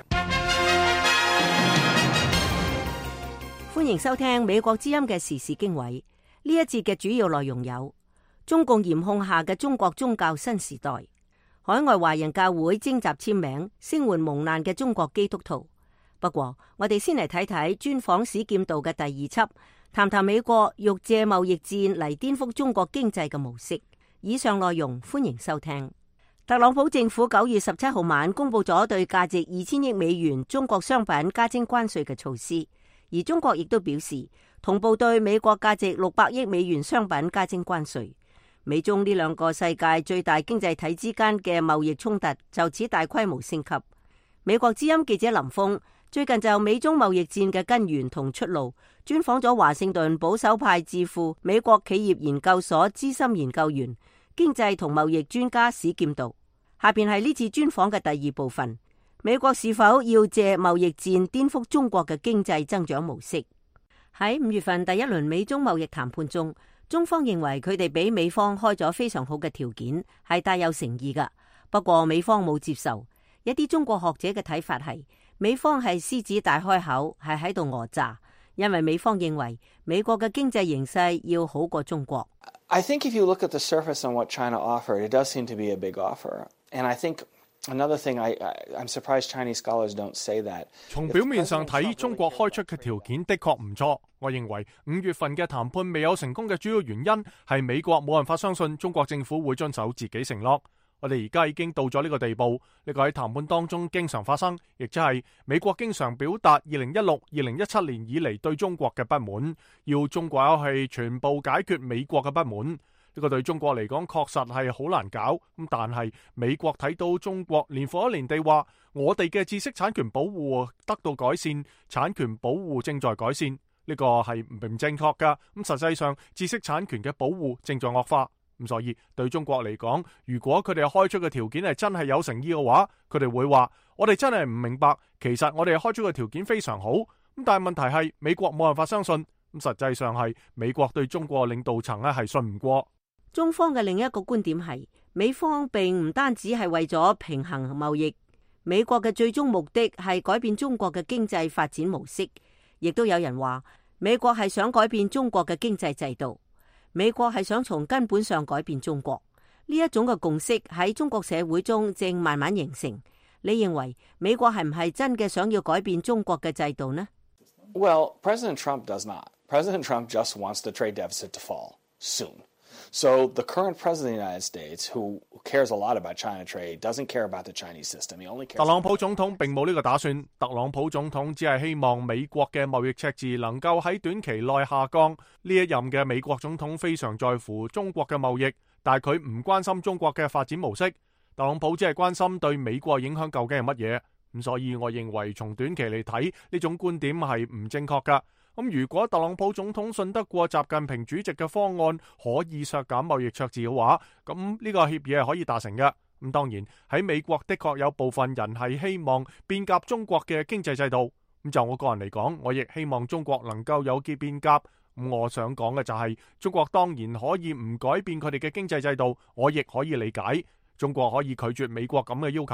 歡迎收聽美國之音嘅時事經緯。呢一節嘅主要內容有：中共嚴控下嘅中國宗教新時代，海外華人教會徵集簽名聲援蒙難嘅中國基督徒。不過，我哋先嚟睇睇專訪史劍道嘅第二輯，談談美國欲借貿易戰嚟顛覆中國經濟嘅模式。以上內容歡迎收聽。特朗普政府九月十七號晚公布咗對價值二千億美元中國商品加徵關稅嘅措施，而中國亦都表示同步對美國價值六百億美元商品加徵關稅。美中呢兩個世界最大經濟體之間嘅貿易衝突就此大規模升級。美國之音記者林峰最近就美中貿易戰嘅根源同出路專訪咗華盛頓保守派智庫美國企業研究所資深研究員、經濟同貿易專家史劍道。下邊係呢次專訪嘅第二部分：美國是否要借貿易戰顛覆中國嘅經濟增長模式？喺五月份第一輪美中貿易談判中，中方認為佢哋俾美方開咗非常好嘅條件，係帶有誠意㗎。不過美方冇接受。一啲中國學者嘅睇法係，美方係獅子大開口，係喺度訛詐，因為美方認為美國嘅經濟形勢要好過中國。 I think if you look at the surface on what China offered, it does seem to be a big offer. And I think another thing, I, I'm surprised Chinese scholars don't say that. 從表面上睇，中國開出嘅條件的確唔錯。我認為五月份嘅談判未有成功嘅主要原因係美國冇辦法相信中國政府會遵守自己承諾。我哋而家已經到咗呢個地步，呢個喺談判當中經常發生，亦即係美國經常表達二零一六、二零一七年以嚟對中國嘅不滿，要中國係全部解決美國嘅不滿。呢個對中國嚟講確實係好難搞，咁但係美國睇到中國年復一年地話，我哋嘅知識產權保護得到改善，產權保護正在改善，呢個係唔正確噶。咁實際上知識產權嘅保護正在惡化。咁所以對中國嚟講，如果佢哋開出嘅條件係真係有誠意嘅話，佢哋會話我哋真係唔明白，其實我哋開出嘅條件非常好。咁但係問題係美國冇辦法相信，咁實際上係美國對中國領導層咧係信唔過。 中方嘅另一個觀點係，美方並唔單止係為咗平衡貿易，美國嘅最終目的係改變中國嘅經濟發展模式。亦都有人話，美國係想改變中國嘅經濟制度。美國係想從根本上改變中國，呢一種嘅共識喺中國社會中正慢慢形成。你認為美國係唔係真嘅想要改變中國嘅制度呢？ Well, President Trump does not. President Trump just wants the trade deficit to fall soon. So the current president of the United States, who cares a lot about China trade, doesn't care about the Chinese system. He only cares. 特朗普總統並冇呢個打算。特朗普總統只係希望美國嘅貿易赤字能夠喺短期內下降。呢一任嘅美國總統非常在乎中國嘅貿易，但係佢唔關心中國嘅發展模式。特朗普只係關心對美國影響究竟係乜嘢。咁所以我認為從短期嚟睇，呢種觀點係唔正確噶。咁如果特朗普總統信得過習近平主席嘅方案可以削減貿易赤字嘅話，咁呢個協議係可以達成嘅。咁當然喺美國的確有部分人係希望變革中國嘅經濟制度。咁就我個人嚟講，我亦希望中國能夠有結變革。咁我想講嘅就係，中國當然可以唔改變佢哋嘅經濟制度，我亦可以理解。中國可以拒絕美國咁嘅要求。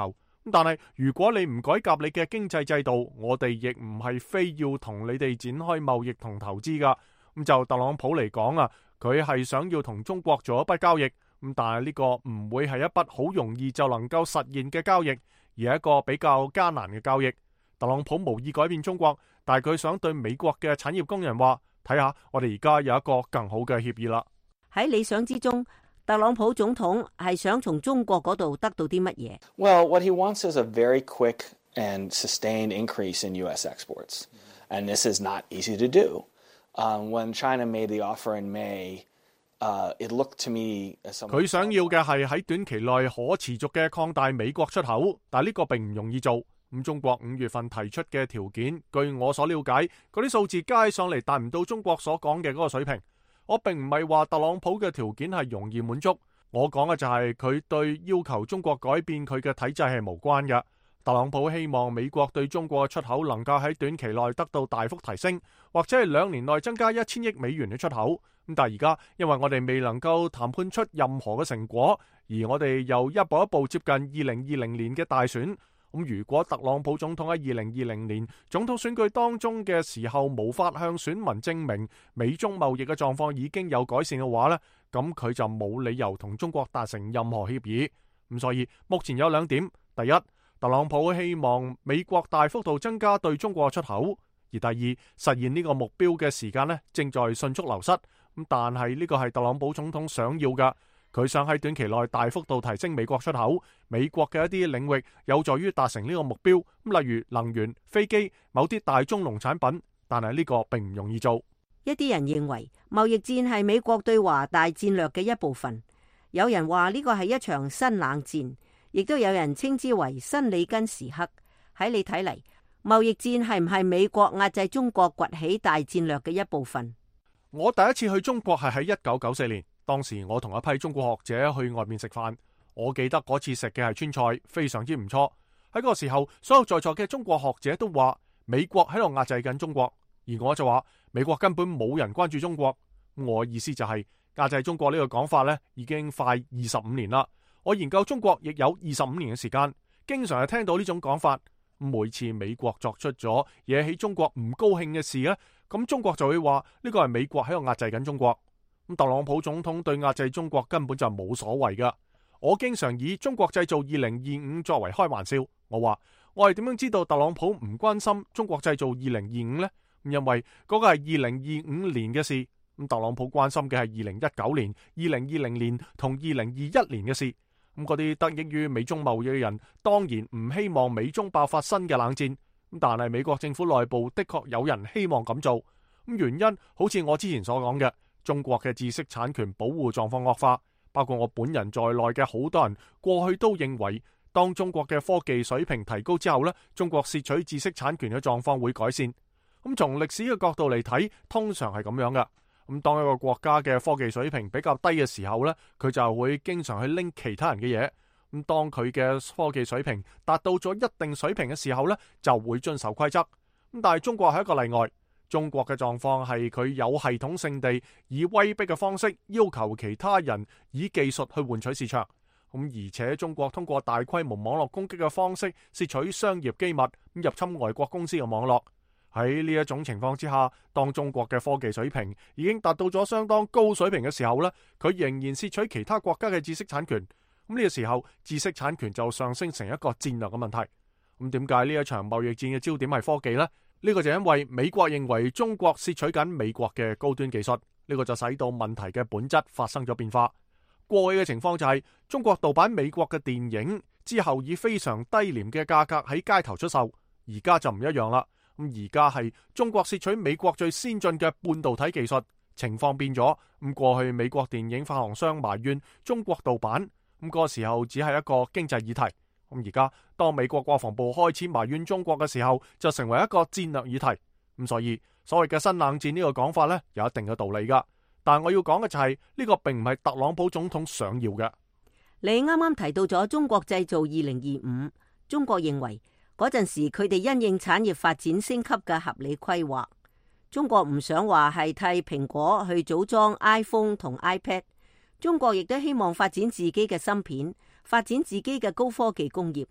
但係如果你唔改革你嘅經濟制度，我哋亦唔係非要同你哋展開貿易同投資噶。咁就特朗普嚟講啊，佢係想要同中國做一筆交易，咁但係呢個唔會係一筆好容易就能夠實現嘅交易，而係一個比較艱難嘅交易。特朗普無意改變中國，但係佢想對美國嘅產業工人話：睇下我哋而家有一個更好嘅協議啦。 喺理想之中，特朗普總統係想從中國嗰度得到啲乜嘢？ Well, what he wants is a very quick and sustained increase in U S exports, and this is not easy to do. Um, when China made the offer in May, uh, it looked to me as some. 佢想要嘅係喺短期內可持續嘅擴大美國出口，但係呢個並唔容易做。咁中國五月份提出嘅條件，據我所了解，嗰啲數字加上嚟達唔到中國所講嘅嗰個水平。我並唔係話特朗普嘅條件係容易滿足，我講嘅就係佢對要求中國改變佢嘅體制係無關嘅。特朗普希望美國對中國嘅出口能夠喺短期內得到大幅提升，或者係兩年內增加一千億美元嘅出口。咁但係而家因為我哋未能夠談判出任何嘅成果，而我哋又一步一步接近二零二零年嘅大選。咁如果特朗普總統喺二零二零年總統選舉當中嘅時候無法向選民證明美中貿易嘅狀況已經有改善嘅話呢，咁佢就冇理由同中國達成任何協議。咁所以目前有兩點：第一，特朗普希望美國大幅度增加對中國出口；而第二，實現呢個目標嘅時間呢正在迅速流失。咁但係呢個係特朗普總統想要嘅。佢想喺短期內大幅度提升美國出口，美國嘅一啲領域有助於達成呢個目標，咁例如能源、飛機、某啲大宗農產品，但係呢個並唔容易做。 一啲人認為貿易戰係美國對華大戰略嘅一部分，有人話呢個係一場新冷戰，亦都有人稱之為新里根時刻。喺你睇嚟，貿易戰係唔係美國壓制中國崛起大戰略嘅一部分？ 我第一次去中國係喺一九九四年。當時我同一批中國學者去外面食飯，我記得嗰次食嘅係川菜，非常之唔錯。喺嗰個時候，所有在座嘅中國學者都話美國喺度壓制緊中國，而我就話美國根本冇人關注中國。我意思就係壓制中國呢個講法呢已經快二十五年啦。我研究中國亦有二十五年嘅時間，經常係聽到呢種講法。每次美國作出咗惹起中國唔高興嘅事呢，咁中國就會話呢個係美國喺度壓制緊中國。咁特朗普總統對壓制中國根本就冇所謂噶。我經常以中國製造二零二五作為開玩笑。我話我係點樣知道特朗普唔關心中國製造二零二五呢？因為嗰個係二零二五年嘅事。咁特朗普關心嘅係二零一九年、二零二零年同二零二一年嘅事。咁嗰啲得益於美中貿易嘅人，當然唔希望美中爆發新嘅冷戰。咁但係美國政府內部的確有人希望咁做。咁原因好似我之前所講嘅。中國嘅知識產權保護狀況惡化，包括我本人在內嘅好多人過去都認為，當中國嘅科技水平提高之後呢，中國竊取知識產權嘅狀況會改善。咁從歷史嘅角度嚟睇，通常係咁樣噶。咁當一個國家嘅科技水平比較低嘅時候呢，佢就會經常去拎其他人嘅嘢。咁當佢嘅科技水平達到咗一定水平嘅時候呢，就會遵守規則。咁但係中國係一個例外。中國嘅狀況係佢有系統性地以威逼嘅方式要求其他人以技術去換取市場，咁而且中國通過大規模網絡攻擊嘅方式竊取商業機密，入侵外國公司嘅網絡。喺呢一種情況之下，當中國嘅科技水平已經達到咗相當高水平嘅時候呢，佢仍然竊取其他國家嘅知識產權，咁呢個時候知識產權就上升成一個戰略嘅問題。咁點解呢一場貿易戰嘅焦點係科技呢？呢個就因為美國認為中國竊取緊美國嘅高端技術，呢個就使到問題嘅本質發生咗變化。過去嘅情況就係中國盜版美國嘅電影之後，以非常低廉嘅價格喺街頭出售，而家就唔一樣啦。咁而家係中國竊取美國最先進嘅半導體技術，情況變咗。咁過去美國電影發行商埋怨中國盜版，咁嗰個時候只係一個經濟議題。咁而家當美國國防部開始埋怨中國嘅時候，就成為一個戰略議題。咁所以所謂嘅新冷戰呢個講法呢，有一定嘅道理噶。但我要講嘅就係呢個並唔係特朗普總統想要嘅。 你啱啱提到咗中國製造二零二五，中國認為嗰陣時佢哋因應產業發展升級嘅合理規劃。中國唔想話係替蘋果去組裝 iPhone 同 iPad， 中國亦都希望發展自己嘅芯片，發展自己嘅高科技工業。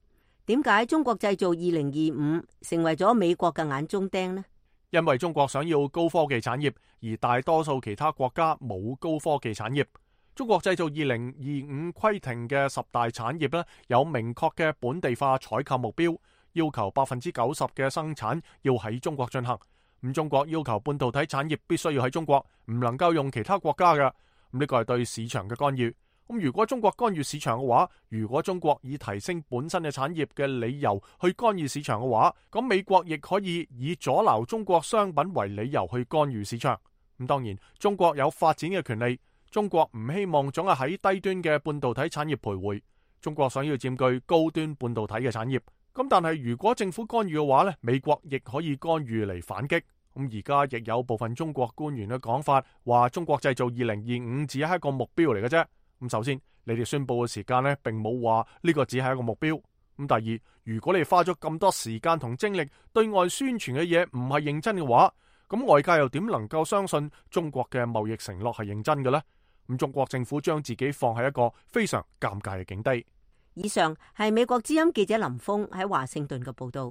點解中國製造二零二五成為咗美國嘅眼中釘呢？ 因為中國想要高科技產業，而大多數其他國家冇高科技產業。中國製造二零二五規定嘅十大產業呢，有明確嘅本地化採購目標，要求百分之九十嘅生產要喺中國進行。咁中國要求半導體產業必須要喺中國，唔能夠用其他國家嘅。咁呢個係對市場嘅干預。咁如果中國干預市場嘅話，如果中國以提升本身嘅產業嘅理由去干預市場嘅話，咁美國亦可以以阻撓中國商品為理由去干預市場。咁當然，中國有發展嘅權利，中國唔希望總係喺低端嘅半導體產業徘徊。中國想要佔據高端半導體嘅產業。咁但係如果政府干預嘅話呢，美國亦可以干預嚟反擊。咁而家亦有部分中國官員嘅講法，話中國製造二零二五只係一個目標嚟嘅啫。咁首先，你哋宣佈嘅時間呢，並冇話呢個只係一個目標。咁第二，如果你花咗咁多時間同精力對外宣傳嘅嘢唔係認真嘅話，咁外界又點能夠相信中國嘅貿易承諾係認真嘅呢？咁中國政府將自己放喺一個非常尷尬嘅境地。 以上係美國之音記者林峰喺華盛頓嘅報道。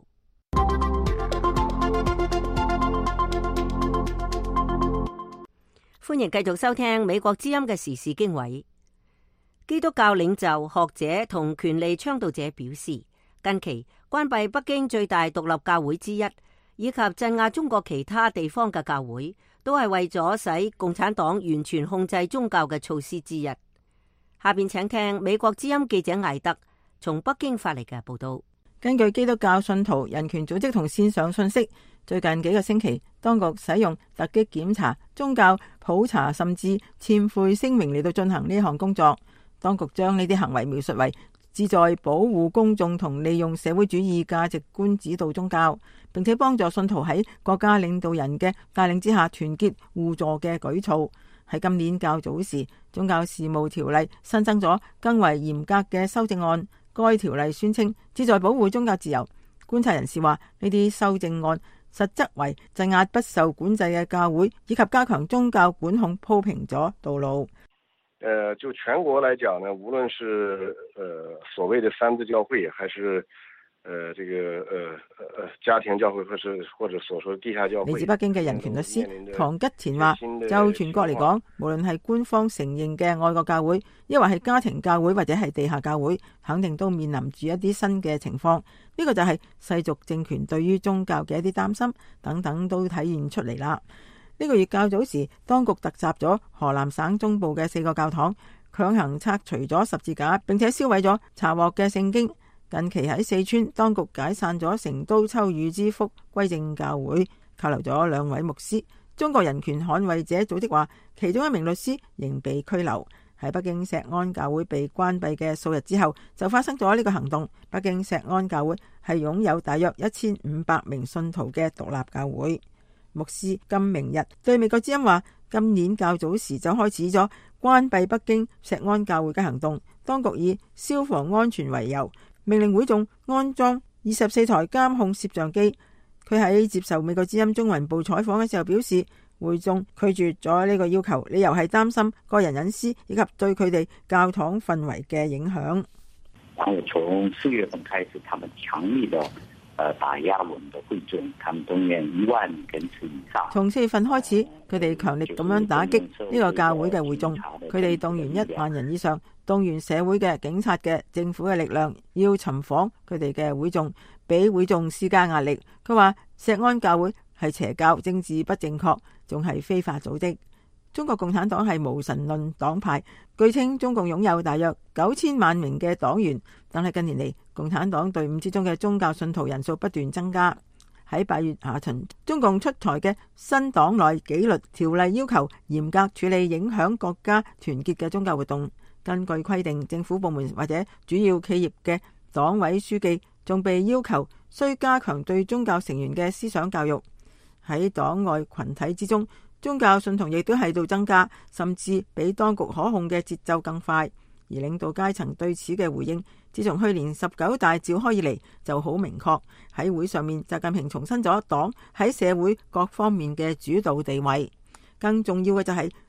歡迎繼續收聽美國之音嘅時事經緯。基督教領袖、學者同權力倡導者表示，近期關閉北京最大獨立教會之一，以及鎮壓中國其他地方嘅教會，都係為咗使共產黨完全控制宗教嘅措施之一。下邊請聽美國之音記者艾德從北京發嚟嘅報道。 根據基督教信徒人權組織同線上信息，最近幾個星期，當局使用突擊檢查、宗教普查甚至懺悔聲明嚟到進行呢項工作。當局將呢啲行為描述為旨在保護公眾同利用社會主義價值觀指導宗教，並且幫助信徒喺國家領導人嘅帶領之下團結互助嘅舉措。喺今年較早時，宗教事務條例新增咗更為嚴格嘅修正案。該條例宣稱旨在保護宗教自由。觀察人士話，呢啲修正案實則為鎮壓不受管制嘅教會，以及加強宗教管控鋪平咗道路。 呃，就全國來講呢，無論是呃所謂的三自教會，還是呃這個呃呃家庭教會，或是或者所說的地下教會。嚟自北京嘅人權律師唐吉田話，就全國嚟講，無論係官方承認嘅愛國教會，抑或係家庭教會或者係地下教會，肯定都面臨住一啲新嘅情況。呢個就係世俗政權對於宗教嘅一啲擔心等等都體現出嚟啦。呢個月較早時，當局突襲咗河南省中部嘅四個教堂，強行拆除咗十字架，並且燒毀咗查獲嘅聖經。近期喺四川，當局解散咗成都秋雨之福歸正教會，扣留咗兩位牧師。中國人權捍衛者組織話，其中一名律師仍被拘留。喺北京石安教會被關閉嘅數日之後，就發生咗呢個行動。北京石安教會係擁有大約一千五百名信徒嘅獨立教會。牧師金明日對美國之音話，今年較早時就開始咗關閉北京石安教會嘅行動。當局以消防安全為由，命令會眾安裝二十四台監控攝像機。佢喺接受美國之音中文部採訪嘅時候表示，會眾拒絕咗呢個要求，理由係擔心個人隱私以及對佢哋教堂氛圍嘅影響。 從四月份開始，他們強力的打壓我們的會眾，他們動員一萬人次以上。 從四月份開始，佢哋強力咁樣打擊呢個教會嘅會眾，佢哋動員一萬人以上，動員社會嘅、警察嘅、政府嘅力量，要尋訪佢哋嘅會眾，俾會眾施加壓力。佢話石安教會係邪教、政治不正確，仲係非法組織。中國共產黨係無神論黨派，據稱中共擁有大約九千萬名嘅黨員，但係近年嚟，共產黨隊伍之中嘅宗教信徒人數不斷增加。喺八月下旬，中共出台嘅新黨內紀律條例要求嚴格處理影響國家團結嘅宗教活動。根據規定，政府部門或者主要企業嘅黨委書記仲被要求需加強對宗教成員嘅思想教育。喺黨外群體之中，宗教信徒亦都喺度增加，甚至比當局可控嘅節奏更快。而領導階層對此嘅回應，自從去年十九大召開以嚟就好明確。喺會上面，習近平重申咗黨喺社會各方面嘅主導地位。更重要嘅就係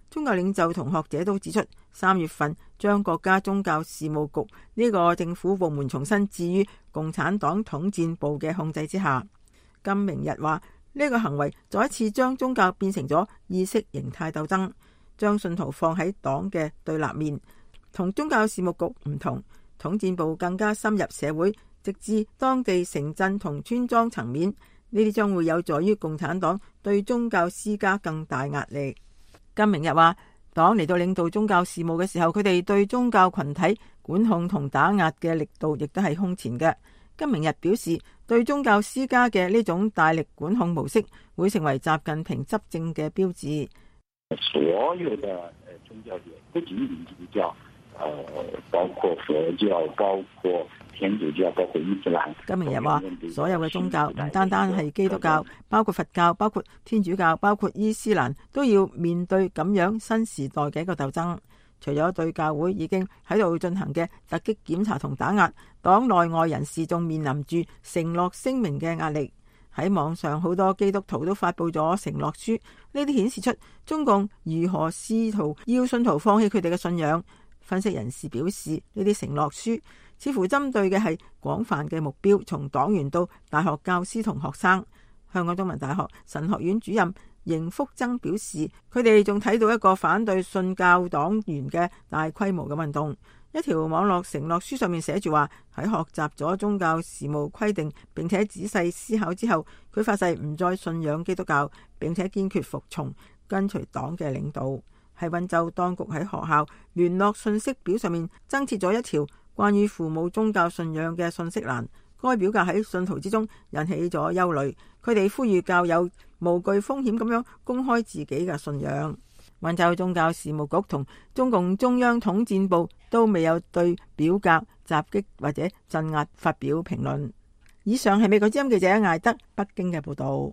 宗教領袖同學者都指出，三月份將國家宗教事務局呢個政府部門重新置於共產黨統戰部嘅控制之下。金明日話呢個行為再一次將宗教變成咗意識形態鬥爭，將信徒放喺黨嘅對立面。同宗教事務局唔同，統戰部更加深入社會，直至當地城鎮同村莊層面。呢啲將會有助於共產黨對宗教施加更大壓力。金明日話，黨嚟到領導宗教事務嘅時候，佢哋對宗教群體管控同打壓嘅力度亦都係空前嘅。金明日表示，對宗教施加嘅呢種大力管控模式會成為習近平執政嘅標誌。 所有的宗教界，不僅僅基督教，呃，包括佛教，包括天主教，包括伊斯蘭。 金明日話，所有嘅宗教唔單單係基督教，包括佛教，包括天主教，包括伊斯蘭，都要面對咁樣新時代嘅一個鬥爭。除咗對教會已經喺度進行嘅突擊檢查同打壓，黨內外人士仲面臨住承諾聲明嘅壓力。喺網上好多基督徒都發佈咗承諾書，呢啲顯示出中共如何試圖要信徒放棄佢哋嘅信仰。分析人士表示，呢啲承諾書似乎針對嘅係廣泛嘅目標，從黨員到大學教師同學生。香港中文大學神學院主任邢福增表示，佢哋仲睇到一個反對信教黨員嘅大規模嘅運動。一條網絡承諾書上面寫住話，喺學習咗宗教事務規定並且仔細思考之後，佢發誓唔再信仰基督教，並且堅決服從跟隨黨嘅領導。喺溫州，當局喺學校聯絡信息表上面增設咗一條關於父母宗教信仰嘅信息欄，該表格喺信徒之中引起咗憂慮。佢哋呼籲教友無懼風險咁樣公開自己嘅信仰。溫州宗教事務局同中共中央統戰部都未有對表格襲擊或者鎮壓發表評論。以上係美國之音記者艾德北京嘅報道。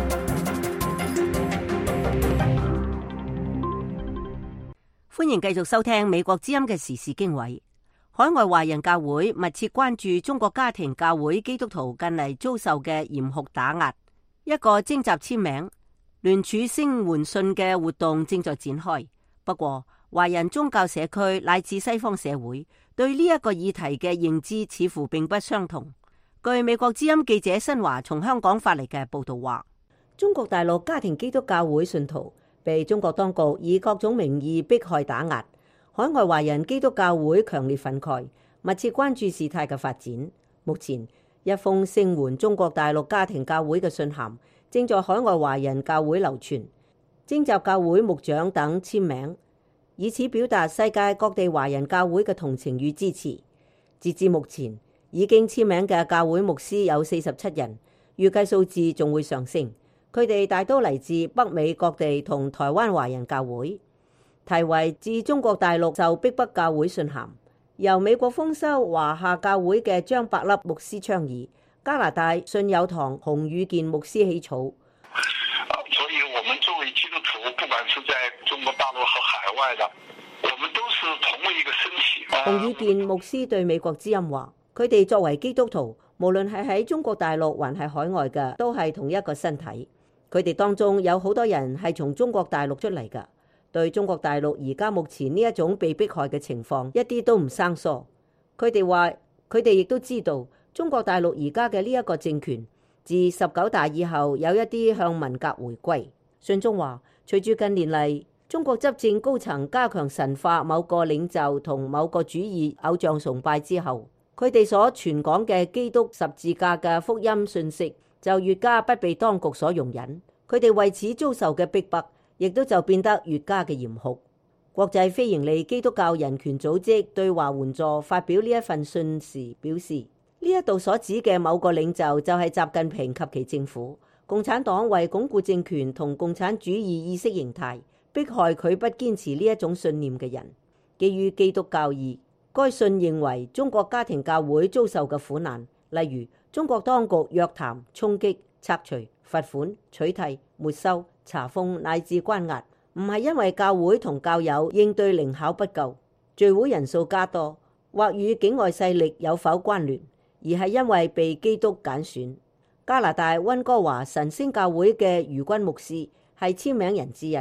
歡迎繼續收聽美國之音嘅時事經緯。海外華人教會密切關注中國家庭教會基督徒近嚟遭受嘅嚴酷打壓。一個徵集簽名聯署聲援信嘅活動正在展開。不過，華人宗教社區乃至西方社會對呢一個議題嘅認知似乎並不相同。據美國之音記者新華從香港發嚟嘅報道話，中國大陸家庭基督教會信徒被中國當局以各種名義迫害打壓，海外華人基督教會強烈憤慨，密切關注事態嘅發展。目前，一封聲援中國大陸家庭教會嘅信函正在海外華人教會流傳，徵集教會牧長等簽名，以此表達世界各地華人教會嘅同情與支持。截至目前，已經簽名嘅教會牧師有四十七人，預計數字仲會上升。佢哋大多嚟自北美各地同台灣華人教會。題為《致中國大陸受逼迫教會信函》，由美國豐收華夏教會嘅張伯粒牧師倡議，加拿大信友堂洪宇健牧師起草。 所以我們作為基督徒，不管是在中國大陸和海外的，我們都是同一個身體。 洪宇健牧師對美國之音話，佢哋作為基督徒，無論係喺中國大陸還係海外嘅，都係同一個身體。佢哋當中有好多人係從中國大陸出嚟㗎，對中國大陸而家目前呢一種被迫害嘅情況一啲都唔生疏。佢哋話，佢哋亦都知道中國大陸而家嘅呢一個政權自十九大以後有一啲向文革回歸。信中話，隨住近年嚟中國執政高層加強神化某個領袖同某個主義偶像崇拜之後，佢哋所傳講嘅基督十字架嘅福音信息就越加不被當局所容忍，佢哋為此遭受嘅逼迫，亦都就變得越加嘅嚴酷。國際非營利基督教人權組織對華援助發表呢一份信時表示，呢一度所指嘅某個領袖就係習近平及其政府。共產黨為鞏固政權同共產主義意識形態，迫害佢不堅持呢一種信念嘅人。基於基督教義，該信認為中國家庭教會遭受嘅苦難，例如中國當局約談、衝擊、拆除、罰款、取締、沒收、查封乃至關押，唔係因為教會同教友應對靈巧不夠、聚會人數加多，或與境外勢力有否關聯，而係因為被基督揀選。加拿大溫哥華神星教會嘅余君牧師係簽名人之一，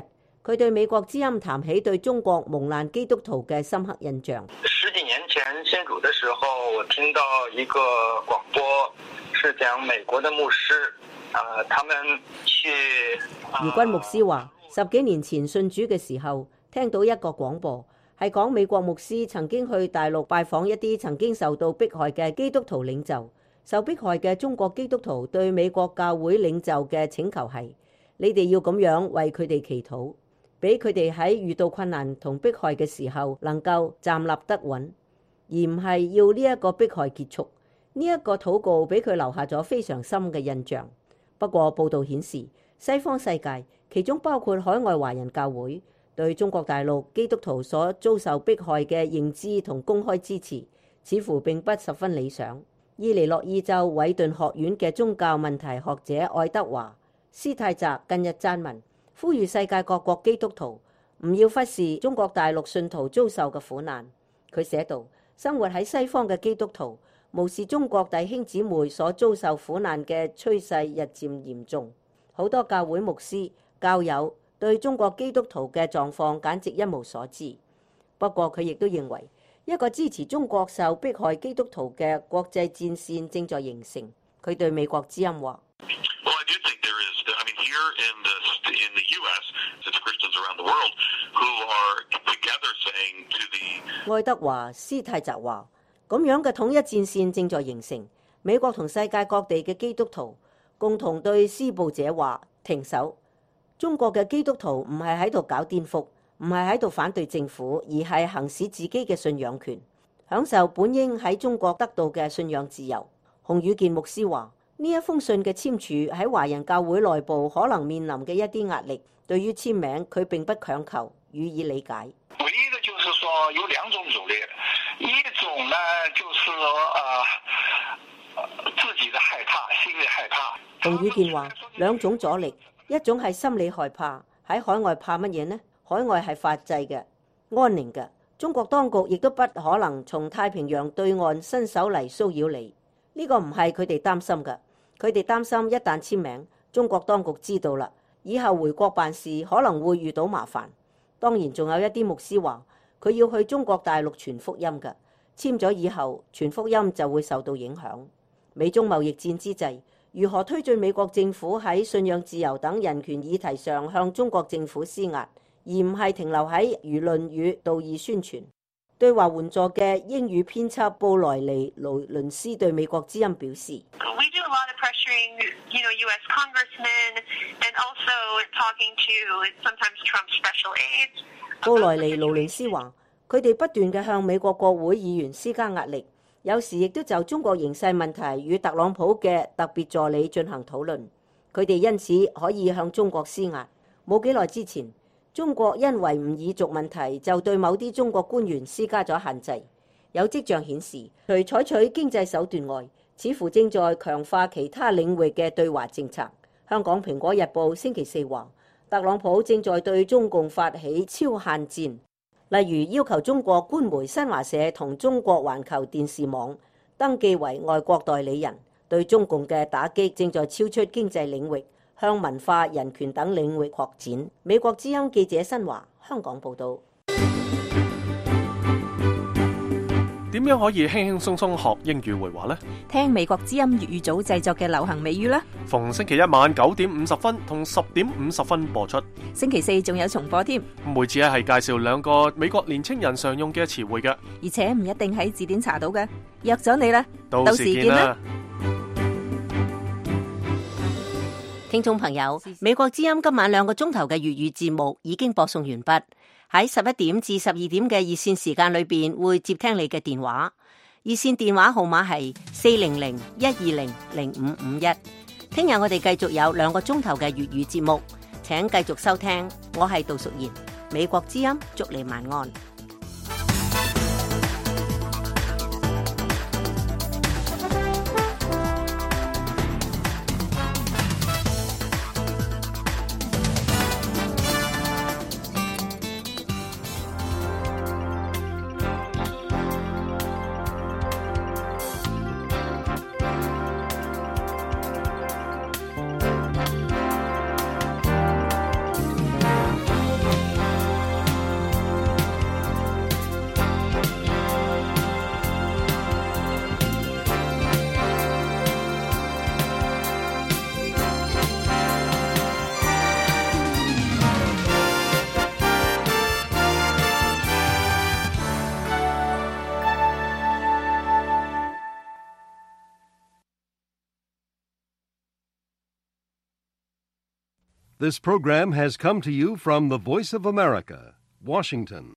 佢對美國之音談起對中國蒙難基督徒嘅深刻印象。 十幾年前信主的時候，我聽到一個廣播，是講美國的牧師，啊，他們去。 余君牧師話：十幾年前信主嘅時候，聽到一個廣播，係講美國牧師曾經去大陸拜訪一啲曾經受到迫害嘅基督徒領袖。受迫害嘅中國基督徒對美國教會領袖嘅請求係：你哋要咁樣為佢哋祈禱，俾佢哋喺遇到困難同迫害嘅時候能夠站立得穩，而唔係要呢一個迫害結束。呢一個禱告俾佢留下咗非常深嘅印象。不過報道顯示，西方世界，其中包括海外華人教會，對中國大陸基督徒所遭受迫害嘅認知同公開支持，似乎並不十分理想。伊利諾伊州韋頓學院嘅宗教問題學者愛德華斯泰澤近日撰文，呼籲世界各國基督徒唔要忽視中國大陸信徒遭受嘅苦難。佢寫道：生活喺西方嘅基督徒無視中國弟兄姊妹所遭受苦難嘅趨勢日漸嚴重，好多教會牧師、教友對中國基督徒嘅狀況簡直一無所知。不過佢亦都認為，一個支持中國受迫害基督徒嘅國際戰線正在形成。佢對美國之音話：愛德華斯泰澤話，咁樣嘅統一戰線正在形成。美國同世界各地嘅基督徒共同對施暴者話停手。中國嘅基督徒唔係喺度搞顛覆，唔係喺度反對政府，而係行使自己嘅信仰權，享受本應喺中國得到嘅信仰自由。洪宇健牧師話：呢一封信嘅簽署喺華人教會內部可能面臨嘅一啲壓力，對於簽名佢並不強求，予以理解。 唯一的就是說有兩種阻力，一種呢就是呃自己的害怕，心理害怕。 洪宇健話：兩種阻力，一種係心理害怕，喺海外怕乜嘢呢？海外係法制嘅、安寧嘅，中國當局亦都不可能從太平洋對岸伸手嚟騷擾你。呢個唔係佢哋擔心嘅，佢哋擔心一旦簽名，中國當局知道啦，以後回國辦事可能會遇到麻煩。當然仲有一啲牧師話，佢要去中國大陸傳福音嘅，簽咗以後傳福音就會受到影響。美中貿易戰之際，如何推進美國政府喺信仰自由等人權議題上向中國政府施壓，而唔係停留喺輿論與道義宣傳。對華援助嘅英語編輯布萊尼勞倫斯對美國之音表示：布萊尼勞倫斯話，佢哋不斷嘅向美國國會議員施加壓力，有時亦都就中國形勢問題與特朗普嘅特別助理進行討論。佢哋因此可以向中國施壓。冇幾耐之前，中國因維吾爾族問題就對某啲中國官員施加咗限制。有跡象顯示，除採取經濟手段外，似乎正在強化其他領域嘅對華政策。香港蘋果日報星期四話，特朗普正在對中共發起超限戰，例如要求中國官媒新華社同中國環球電視網登記為外國代理人。對中共嘅打擊正在超出經濟領域，向文化、人權等領域擴展。美國之音記者新華香港報道。 點樣可以輕輕鬆鬆學英語會話呢？ 聽美國之音粵語組製作嘅流行美語啦。 逢星期一晚九點五十分同十點五十分播出。 星期四仲有重播添。 每次咧係介紹兩個美國年青人常用嘅詞彙嘅， 而且唔一定喺字典查到嘅。約咗你啦， 到時見啦。 聽眾朋友，美國之音今晚兩個鐘頭嘅粵語節目已經播送完畢。喺十一點至十二點嘅熱線時間裏邊，會接聽你嘅電話。熱線電話號碼係四零零一二零零五五一。聽日我哋繼續有兩個鐘頭嘅粵語節目，請繼續收聽。我係杜淑賢，美國之音，祝你晚安。 This program has come to you from the Voice of America, Washington.